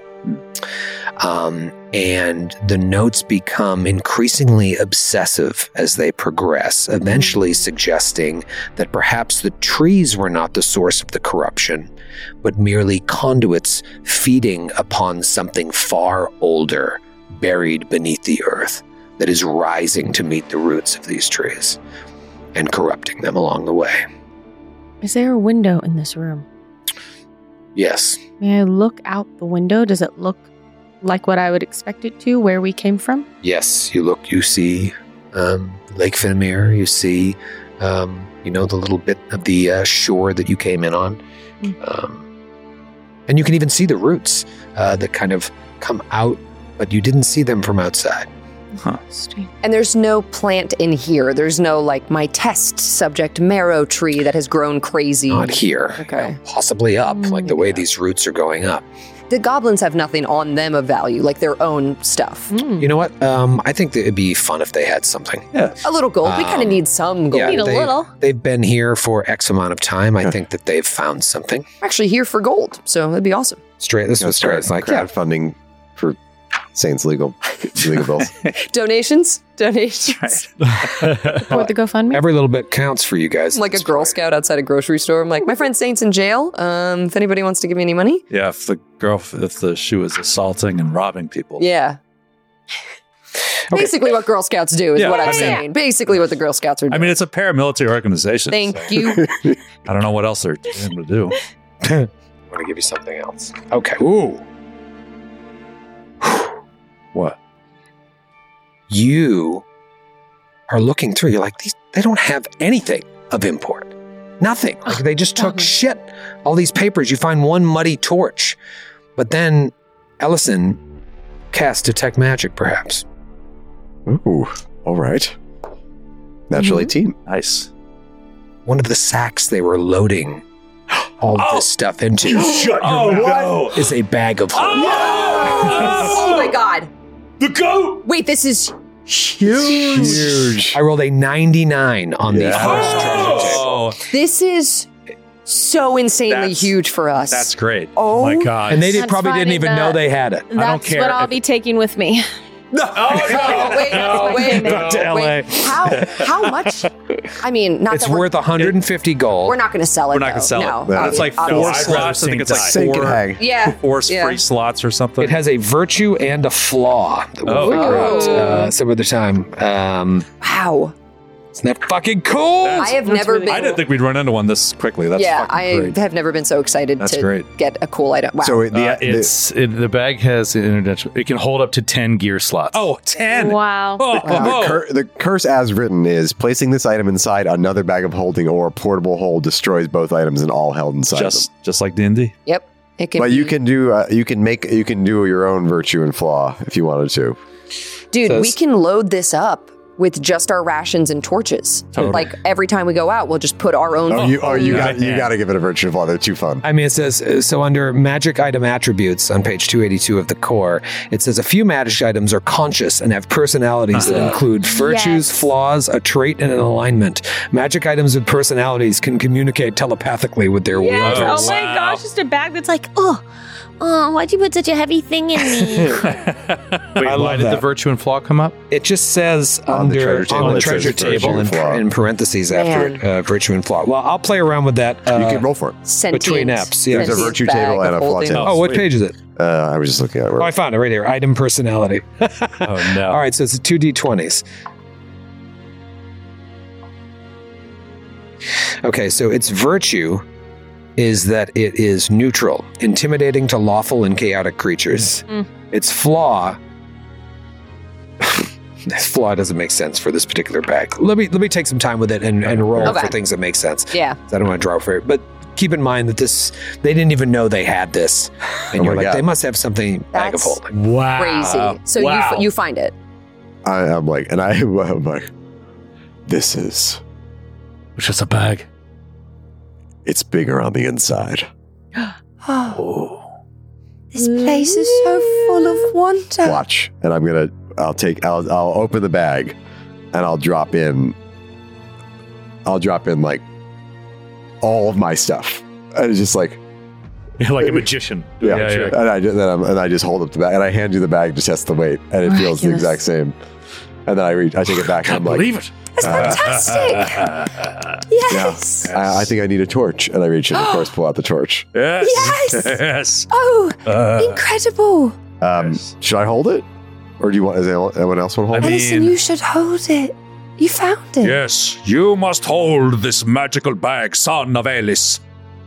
And the notes become increasingly obsessive as they progress, eventually suggesting that perhaps the trees were not the source of the corruption, but merely conduits feeding upon something far older, buried beneath the earth, that is rising to meet the roots of these trees and corrupting them along the way. Is there a window in this room? Yes. May I look out the window? Does it look like what I would expect it to, where we came from? Yes, you see Lake Fenimir, you see, the little bit of the shore that you came in on. And you can even see the roots that kind of come out, but you didn't see them from outside. Huh. And there's no plant in here. There's no, like, my test subject marrow tree that has grown crazy. Not here. Okay. Possibly up, like the way these roots are going up. The goblins have nothing on them of value, like their own stuff. You know what? I think that it'd be fun if they had something. Yeah. A little gold. We kind of need some gold. Yeah, they've been here for X amount of time. I think that they've found something. We're actually here for gold, so that'd be awesome. This was straight. It's like crowdfunding for Saints legal bills. Donations. Support the GoFundMe. Every little bit counts for you guys. I'm like a Girl Scout outside a grocery store. I'm like, my friend Saint's in jail. If anybody wants to give me any money. Yeah, if the shoe is assaulting and robbing people. Yeah. Okay. Basically what Girl Scouts do is what I'm saying. Basically what the Girl Scouts are doing. I mean, it's a paramilitary organization. Thank you. I don't know what else they're able to do. I'm going to give you something else. Okay. Ooh. What? You are looking through. You're like, they don't have anything of import. Nothing. Like they just took shit. All these papers. You find one muddy torch. But then Ellison cast Detect Magic, perhaps. Ooh. All right. Natural 18. Nice. One of the sacks they were loading all of this stuff into is a bag of holding. Oh my God. The goat! Wait, this is huge. I rolled a 99 on the first treasure table. This is so insanely huge for us. That's great. Oh my God. And they probably didn't even know they had it. I don't care. That's what I'll be taking with me. Wait. to LA. How much? I mean, not it's that worth 150 gold. We're not going to sell it. We're not going to sell no, it. It's like 4 slots. I think it's like 4 free slots or something. It has a virtue and a flaw that we'll figure out some other time. Wow. Isn't that fucking cool? I have never been. I didn't think we'd run into one this quickly. That's I great. have never been so excited to get a cool item. Wow. So the bag has an interdimensional. It can hold up to 10 gear slots. Oh, 10! Wow. The curse as written is placing this item inside another bag of holding or a portable hole destroys both items and all held inside them. Just like D&D. Yep. It can. But you can do you can do your own virtue and flaw if you wanted to. Dude, we can load this up with just our rations and torches. Totally. Like every time we go out, we'll just put our own. You got to give it a virtue flaw. They're too fun. I mean, it says so under magic item attributes on page 282 of the core. It says a few magic items are conscious and have personalities that include virtues, flaws, a trait, and an alignment. Magic items with personalities can communicate telepathically with their wielders. Oh my gosh! Just a bag that's like, oh, why'd you put such a heavy thing in me? Wait, why did the virtue and flaw come up? It just says on the treasure table in parentheses after it, virtue and flaw. Well, I'll play around with that. You can roll for it. Between apps. Yeah. There's a virtue table and a flaw table. Oh, what page is it? I was just looking at it. I found it right here. Item personality. Oh, no. All right, so it's 2d20s. Okay, so its virtue is that it is neutral, intimidating to lawful and chaotic creatures. its flaw. This flaw doesn't make sense for this particular bag. Let me take some time with it and roll for things that make sense. Yeah. I don't want to draw for it, but keep in mind that they didn't even know they had this, and you're like, they must have something bag of holding. Wow, crazy. So you find it. I'm like, this is. It's just a bag. It's bigger on the inside. This place is so full of wonder. Watch, and I'll open the bag, and I'll drop in like all of my stuff. And it's just like, you're like a magician. Yeah. And I just hold up the bag, and I hand you the bag to test the weight, and it feels the exact same. And then I take it back, and I'm like, believe it. That's fantastic. Yes. Yeah. I think I need a torch, and I reach in, of course, pull out the torch. Yes. Yes. Oh, incredible. Should I hold it? Or do you want, anyone else want to hold it? Edison, you should hold it. You found it. Yes, you must hold this magical bag, son of Alice.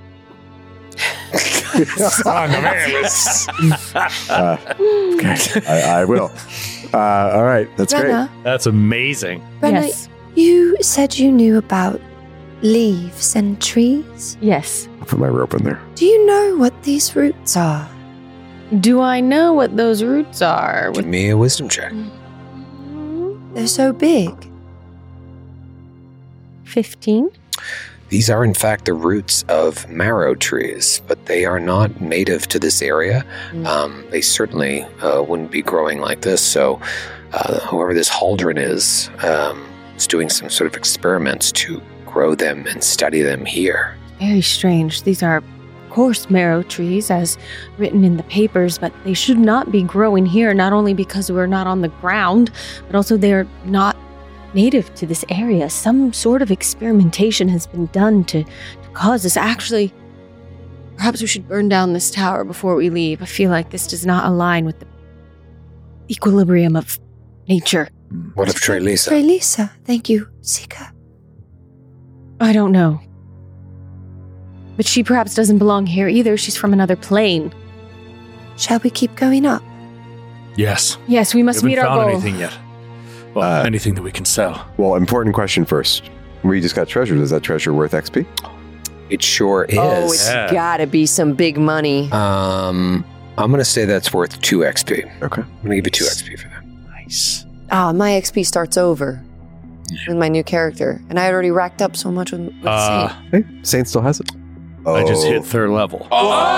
Son of Alice. Okay, I will. All right, that's Brenna, great. That's amazing. Brenna, you said you knew about leaves and trees? Yes. I'll put my rope in there. Do you know what these roots are? Do I know what those roots are? Give me a wisdom check. They're so big. 15. These are, in fact, the roots of marrow trees, but they are not native to this area. They certainly wouldn't be growing like this. So whoever this Haldren is doing some sort of experiments to grow them and study them here. Very strange. These are, of course, marrow trees, as written in the papers, but they should not be growing here, not only because we're not on the ground, but also they're not native to this area. Some sort of experimentation has been done to cause this. Actually, perhaps we should burn down this tower before we leave. I feel like this does not align with the equilibrium of nature. What of Trelisa? Trelisa, thank you, Sika. I don't know. But she perhaps doesn't belong here either. She's from another plane. Shall we keep going up? Yes. Yes, we must meet our goal. We haven't found anything yet. Well, anything that we can sell. Well, important question first. We just got treasure. Is that treasure worth XP? It sure is. Oh, it's gotta be some big money. I'm going to say that's worth 2 XP. Okay. I'm going to give you 2 XP for that. Nice. My XP starts over with my new character. And I had already racked up so much with Saint. Hey, Saint still has it. I just hit 3rd level.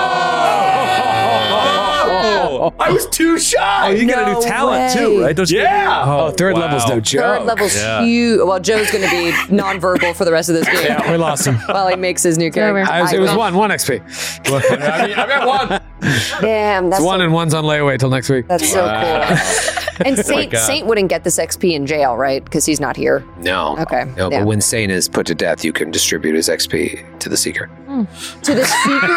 I was too shy. Oh, you got a new talent too, right? Don't you? Yeah. 3rd level's no joke. 3rd level's huge. Well, Joe's going to be nonverbal for the rest of this game. Yeah, we lost him. While he makes his new character. It was 1 XP. I got 1. Damn, that's It's 1 and 1's on layaway till next week. That's so cool. And Saint wouldn't get this XP in jail, right? Because he's not here. No. Okay. No, but when Saint is put to death, you can distribute his XP to the Seeker. To the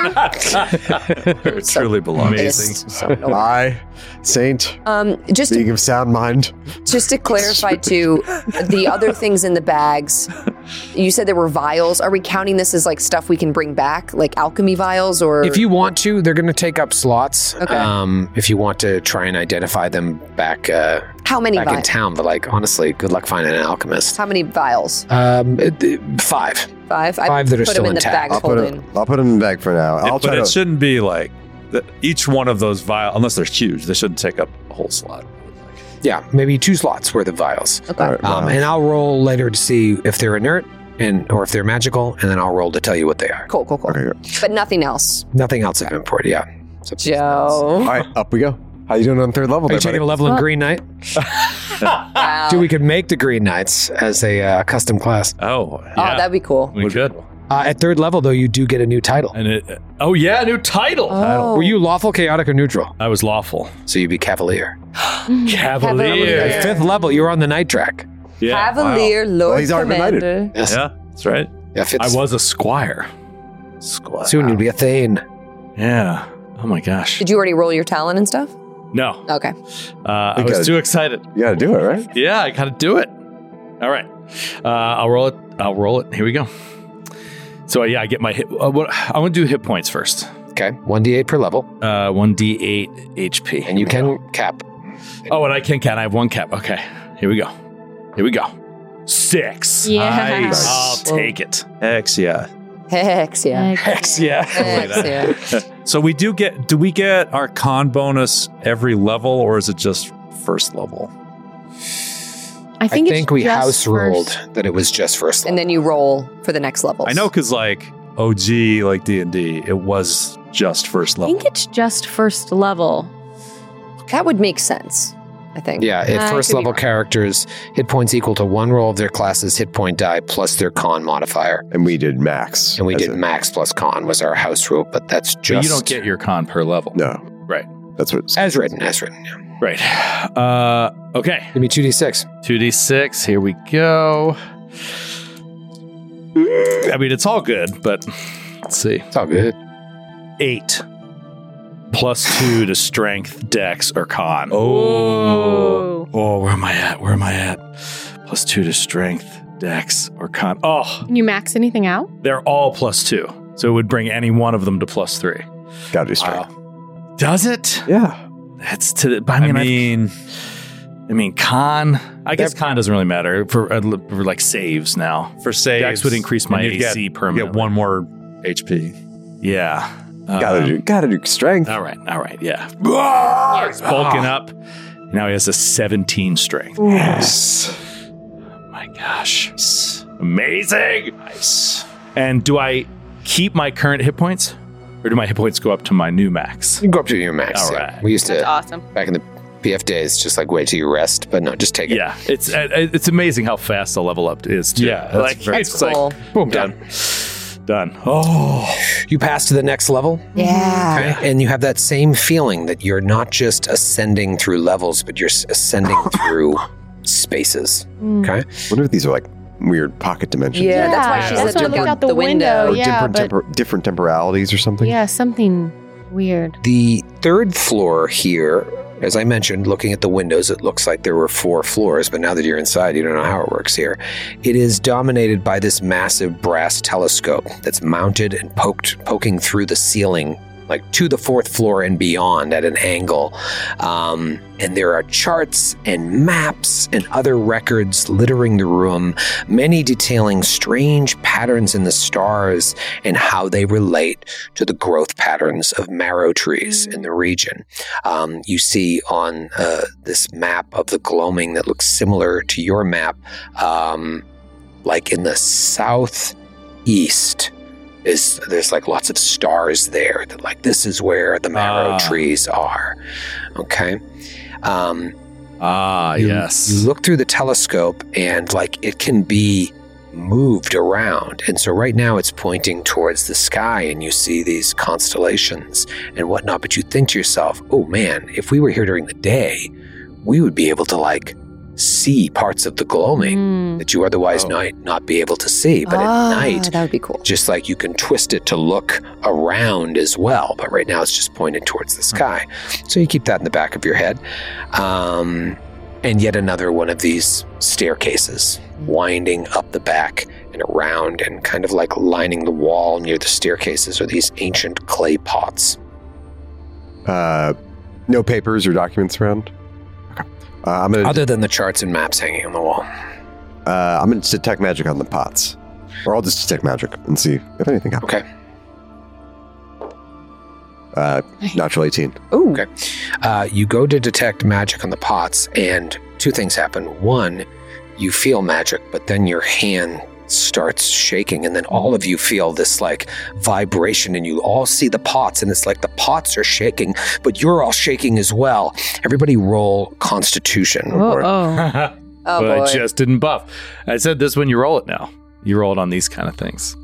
Seeker? It truly belongs. I, Saint, just being of sound mind. Just to clarify, too, the other things in the bags, you said there were vials. Are we counting this as like stuff we can bring back, like alchemy vials? Or if you want to, they're going to take up slots. Okay. If you want to try and identify them back, how many back vials? in town, but like honestly, good luck finding an alchemist. How many vials? 5. 5? 5 that are still intact. I'll put them in the bag for now. But it shouldn't be like each one of those vials, unless they're huge, they shouldn't take up a whole slot. Yeah, maybe 2 slots worth of vials. Okay. And I'll roll later to see if they're inert or if they're magical, and then I'll roll to tell you what they are. Cool. Okay. But nothing else. Nothing else of import, yeah. So, Joe. All right, up we go. How you doing on 3rd level? Are you taking a level in Green Knight? Wow. Dude, we could make the Green Knights as a custom class. Oh, yeah. Oh, that'd be cool. We could. At 3rd level, though, you do get a new title. And new title. Oh. Were you lawful, chaotic, or neutral? I was lawful. So you'd be Cavalier. Cavalier. At 5th level, you're on the Night Track. Yeah. Cavalier, Lord he's already been Commander. knighted. Yes. Yeah, that's right. Yeah, I was a squire. Soon you'll be a Thane. Yeah. Oh my gosh. Did you already roll your talent and stuff? No. Okay. I was too excited. You got to do it, right? Yeah, I got to do it. All right. I'll roll it. Here we go. So yeah, I get my hit. I want to do hit points first. Okay, 1d8 per level. 1d8 HP. And you can cap. Oh, and I can cap. I have 1 cap. Okay, here we go. 6. Yeah. Nice. I'll take it. Hex yeah. Hex yeah. Hex yeah. Hex yeah. So we do we get our con bonus every level, or is it just first level? I think we house ruled that it was just first level. And then you roll for the next levels. I know, because like OG, like D&D, it was just first I level. think it's just first level. That would make sense, I think. Yeah, at first level characters, hit points equal to 1 roll of their class's hit point die plus their con modifier. And we did max. And we did max plus con was our house rule, but that's just... But you don't get your con per level. No. Right. That's what it's... As written, yeah. Right. Okay. Give me 2d6. 2d6. Here we go. I mean, it's all good, but let's see. It's all good. 8. +2 to strength, dex, or con. Oh, where am I at? +2 to strength, dex, or con. Oh, Can you max anything out? they're all +2. So it would bring any one of them to +3. Gotta do strength. Does it? Yeah. That's to the. I mean, con. I guess con doesn't really matter for like saves now. For saves, dex would increase my and AC permanently. You get 1 more HP. Yeah. Gotta do strength. All right, yeah. He's bulking up. Now he has a 17 strength. Yes. Oh my gosh. Amazing. Nice. And do I keep my current hit points? Or do my hit points go up to my new max? You can go up to your max. All yeah. right. We used to, That's awesome. back in the PF days, just like wait till you rest, but no, just take it. Yeah, it's amazing how fast the level up is too. Yeah, it's cool. like boom, done. Oh, You pass to the next level. Yeah. Okay. And you have that same feeling that you're not just ascending through levels, but you're ascending through spaces. Okay. Wonder if these are like weird pocket dimensions. Yeah, that's why she That's said why I jump looked out out the window. Or Yeah, different temporalities or something. yeah, something weird. The third floor here, as I mentioned, looking at the windows, it looks like there were 4 floors, but now that you're inside, you don't know how it works here. It is dominated by this massive brass telescope that's mounted and poking through the ceiling, like to the 4th floor and beyond at an angle. And there are charts and maps and other records littering the room, many detailing strange patterns in the stars and how they relate to the growth patterns of marrow trees in the region. You see on this map of the gloaming that looks similar to your map, like in the southeast, there's like lots of stars there that like this is where the marrow trees are. Okay. yes. You look through the telescope and like it can be moved around. And so right now it's pointing towards the sky and you see these constellations and whatnot, but you think to yourself, oh man, if we were here during the day, we would be able to like see parts of the gloaming that you otherwise might not be able to see. But at night, that would be cool. just like you can twist it to look around as well. But right now it's just pointed towards the sky. So you keep that in the back of your head. And yet another one of these staircases winding up the back and around and kind of like lining the wall near the staircases are these ancient clay pots. No papers or documents around? Okay. Other than the charts and maps hanging on the wall. I'm going to detect magic on the pots. Or I'll just detect magic and see if anything happens. Okay. Natural 18. Ooh. Okay. You go to detect magic on the pots, and 2 things happen. 1, you feel magic, but then your hand starts shaking, and then all of you feel this like vibration, and you all see the pots, and it's like the pots are shaking, but you're all shaking as well. Everybody roll Constitution. But boy. I just didn't buff. I said this when you roll it now. You roll it on these kind of things.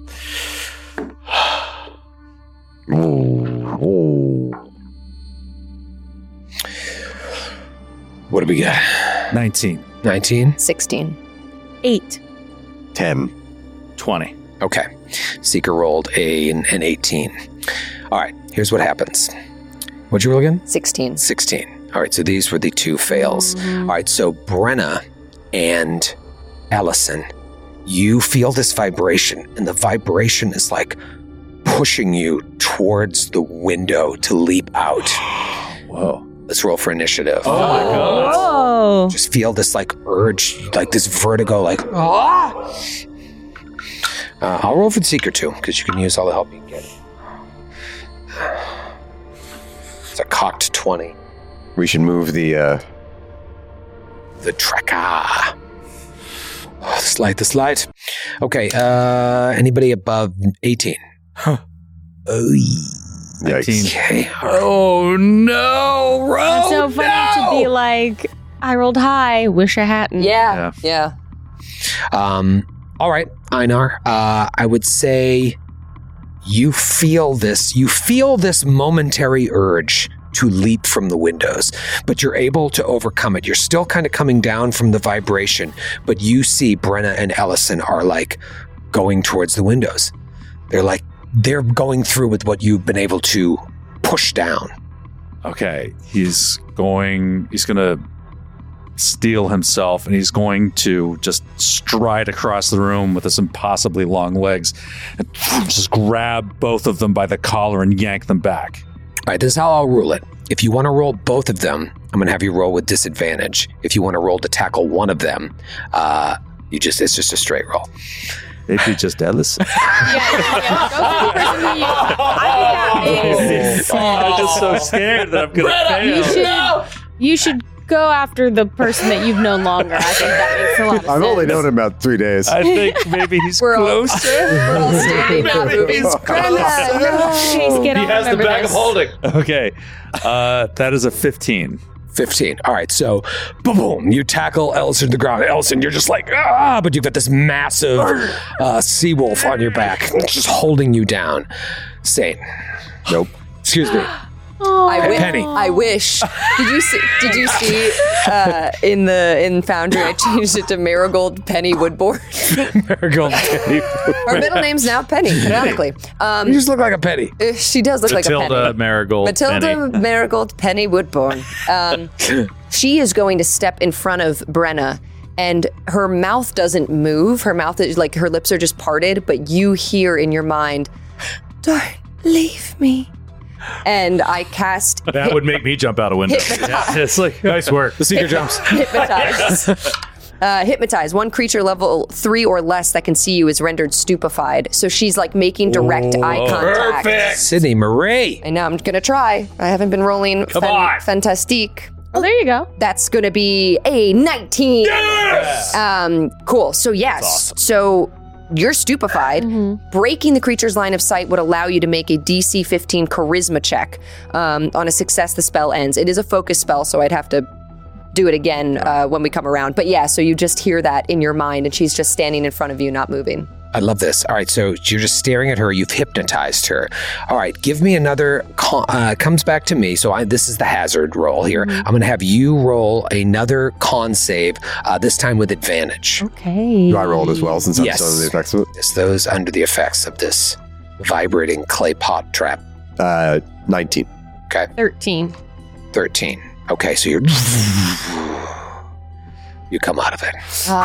What do we got? 19. 19? 16. 8. 10. 20. Okay. Seeker rolled an 18. All right, here's what happens. What'd you roll again? 16. 16. All right, so these were the 2 fails. All right, so Brenna and Ellison, you feel this vibration, and the vibration is like pushing you towards the window to leap out. Whoa. Let's roll for initiative. Oh my God. Whoa. Just feel this like urge, like this vertigo, like, I'll roll for the Seeker too, because you can use all the help you can get. It's a cocked 20. We should move the tracker. Oh, the slide. Okay, anybody above 18? Huh. Oh, 19. Okay. Oh no, Ro! It's so funny to be like, I rolled high, wish I hadn't. Yeah. All right, Einar. I would say you feel this momentary urge to leap from the windows, but you're able to overcome it. You're still kind of coming down from the vibration, but you see Brenna and Ellison are like going towards the windows. They're going through with what you've been able to push down. Okay, he's going to steel himself, and he's going to just stride across the room with his impossibly long legs and just grab both of them by the collar and yank them back. All right, this is how I'll rule it. If you want to roll both of them, I'm going to have you roll with disadvantage. If you want to roll to tackle one of them, it's just a straight roll. Maybe just Ellison. I'm just so scared that I'm going to fail. You should go after the person that you've known longer. I think that makes a lot of sense. I've only known him about 3 days. I think maybe he's closer. We're all standing up. He's Chase, get He has the bag of holding. Okay, that is a 15. 15. All right, so boom, you tackle Ellison to the ground. Ellison, you're just like, but you've got this massive sea wolf on your back, just holding you down. Saint. Nope. Excuse me. Penny. I wish. Did you see in Foundry I changed it to Marigold Penny Woodboard. Marigold Penny. Her middle name's now Penny, canonically. You just look like a penny. She does look like a penny. Matilda Marigold Penny. Marigold Penny Woodbourne. She is going to step in front of Brenna, and her mouth doesn't move. Her mouth is like, her lips are just parted, but you hear in your mind, "Don't leave me." And I cast... That would make me jump out a window. Hypnotize. It's like, nice work. The Seeker jumps. Hypnotize. Hypnotize. One creature level 3 or less that can see you is rendered stupefied. So she's like making direct eye contact. Perfect. Sydney Marie. I know, I'm going to try. I haven't been rolling Come on. Fantastique. Oh, there you go. That's going to be a 19. Yes! Cool. So yes. Awesome. So you're stupefied. Mm-hmm. Breaking the creature's line of sight would allow you to make a DC 15 charisma check. On a success, the spell ends. It is a focus spell, so I'd have to do it again when we come around. But yeah, so you just hear that in your mind, and she's just standing in front of you, not moving. I love this. All right, so you're just staring at her. You've hypnotized her. All right, give me another. Comes back to me. So this is the hazard roll here. Mm-hmm. I'm going to have you roll another con save. This time with advantage. Okay. Do I roll it as well since I'm still under the effects of it? It's those under the effects of this vibrating clay pot trap. 19. Okay. 13. Okay, so you come out of it.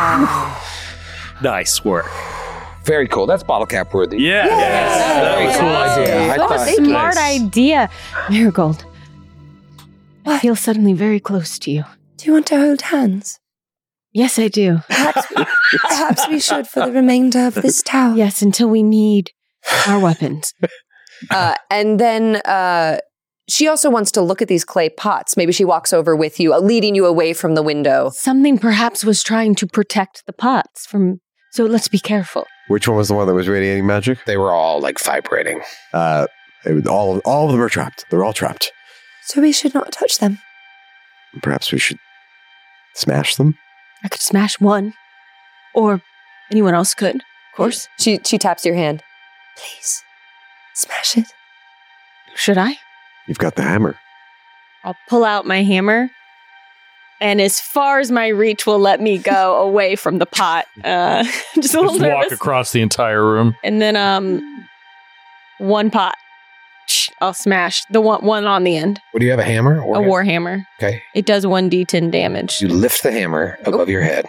Nice work. Very cool. That's bottle cap worthy. Yeah. Very cool idea. Smart idea. Marigold, I feel suddenly very close to you. Do you want to hold hands? Yes, I do. Perhaps we should for the remainder of this tower. Yes, until we need our weapons. And then she also wants to look at these clay pots. Maybe she walks over with you, leading you away from the window. Something perhaps was trying to protect the pots from... So let's be careful. Which one was the one that was radiating magic? They were all like vibrating. All of them are trapped. They're all trapped. So we should not touch them. Perhaps we should smash them? I could smash one. Or anyone else could, of course. She taps your hand. Please, smash it. Should I? You've got the hammer. I'll pull out my hammer. And as far as my reach will let me go away from the pot. Just a little nervous. Walk across the entire room. And then one pot. I'll smash the one on the end. What do you have, a hammer? A war hammer. Okay. It does 1d10 damage. You lift the hammer above your head.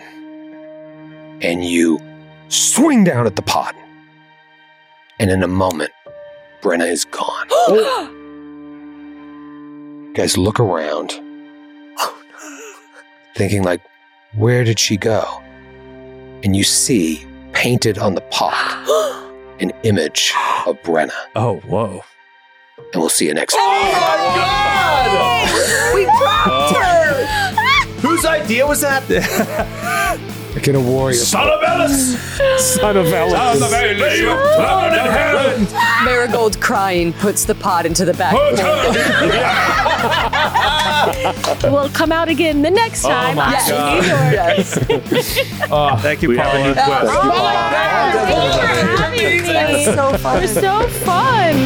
And you swing down at the pot. And in a moment, Brenna is gone. You guys look around, thinking like, where did she go? And you see, painted on the pot, an image of Brenna. Oh, whoa. And we'll see you next time. Oh my God! We trapped her! Whose idea was that? Get a warrior. Son of Ellis! Son of Ellis. Son of Ellis, you plummet in heaven! Marigold crying puts the pot into the back. We'll come out again the next time. my on God. New York. Yes. Thank you, Paula. Thank you for having me. So fun. It was so fun.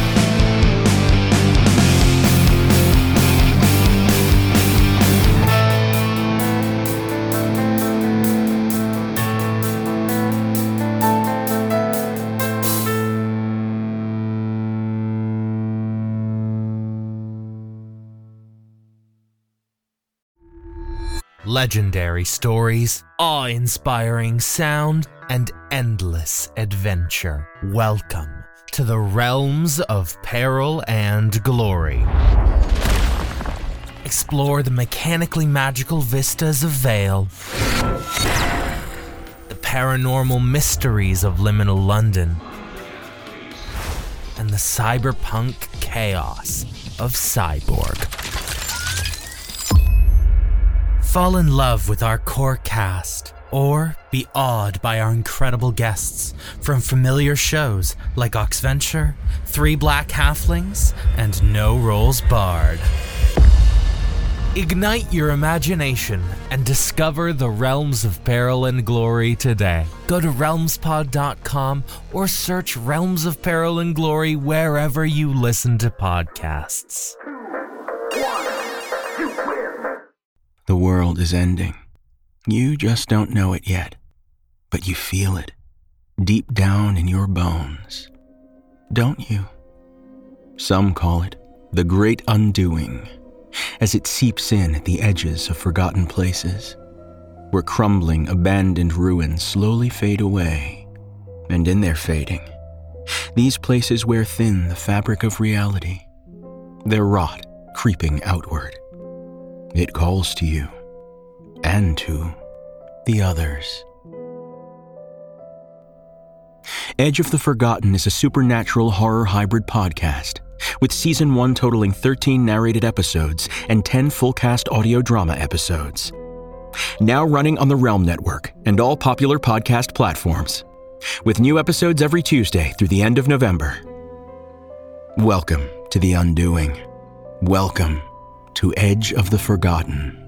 Legendary stories, awe-inspiring sound, and endless adventure. Welcome to the realms of peril and glory. Explore the mechanically magical vistas of Vale, the paranormal mysteries of liminal London, and the cyberpunk chaos of Cyborg. Fall in love with our core cast, or be awed by our incredible guests from familiar shows like Oxventure, Three Black Halflings, and No Rolls Barred. Ignite your imagination and discover the realms of peril and glory today. Go to realmspod.com or search Realms of Peril and Glory wherever you listen to podcasts. The world is ending. You just don't know it yet, but you feel it deep down in your bones. Don't you? Some call it the Great Undoing, as it seeps in at the edges of forgotten places, where crumbling, abandoned ruins slowly fade away. And in their fading, these places wear thin the fabric of reality, their rot creeping outward. It calls to you, and to the others. Edge of the Forgotten is a supernatural horror hybrid podcast, with Season 1 totaling 13 narrated episodes and 10 full-cast audio drama episodes. Now running on the Realm Network and all popular podcast platforms, with new episodes every Tuesday through the end of November. Welcome to The Undoing. Welcome to Edge of the Forgotten.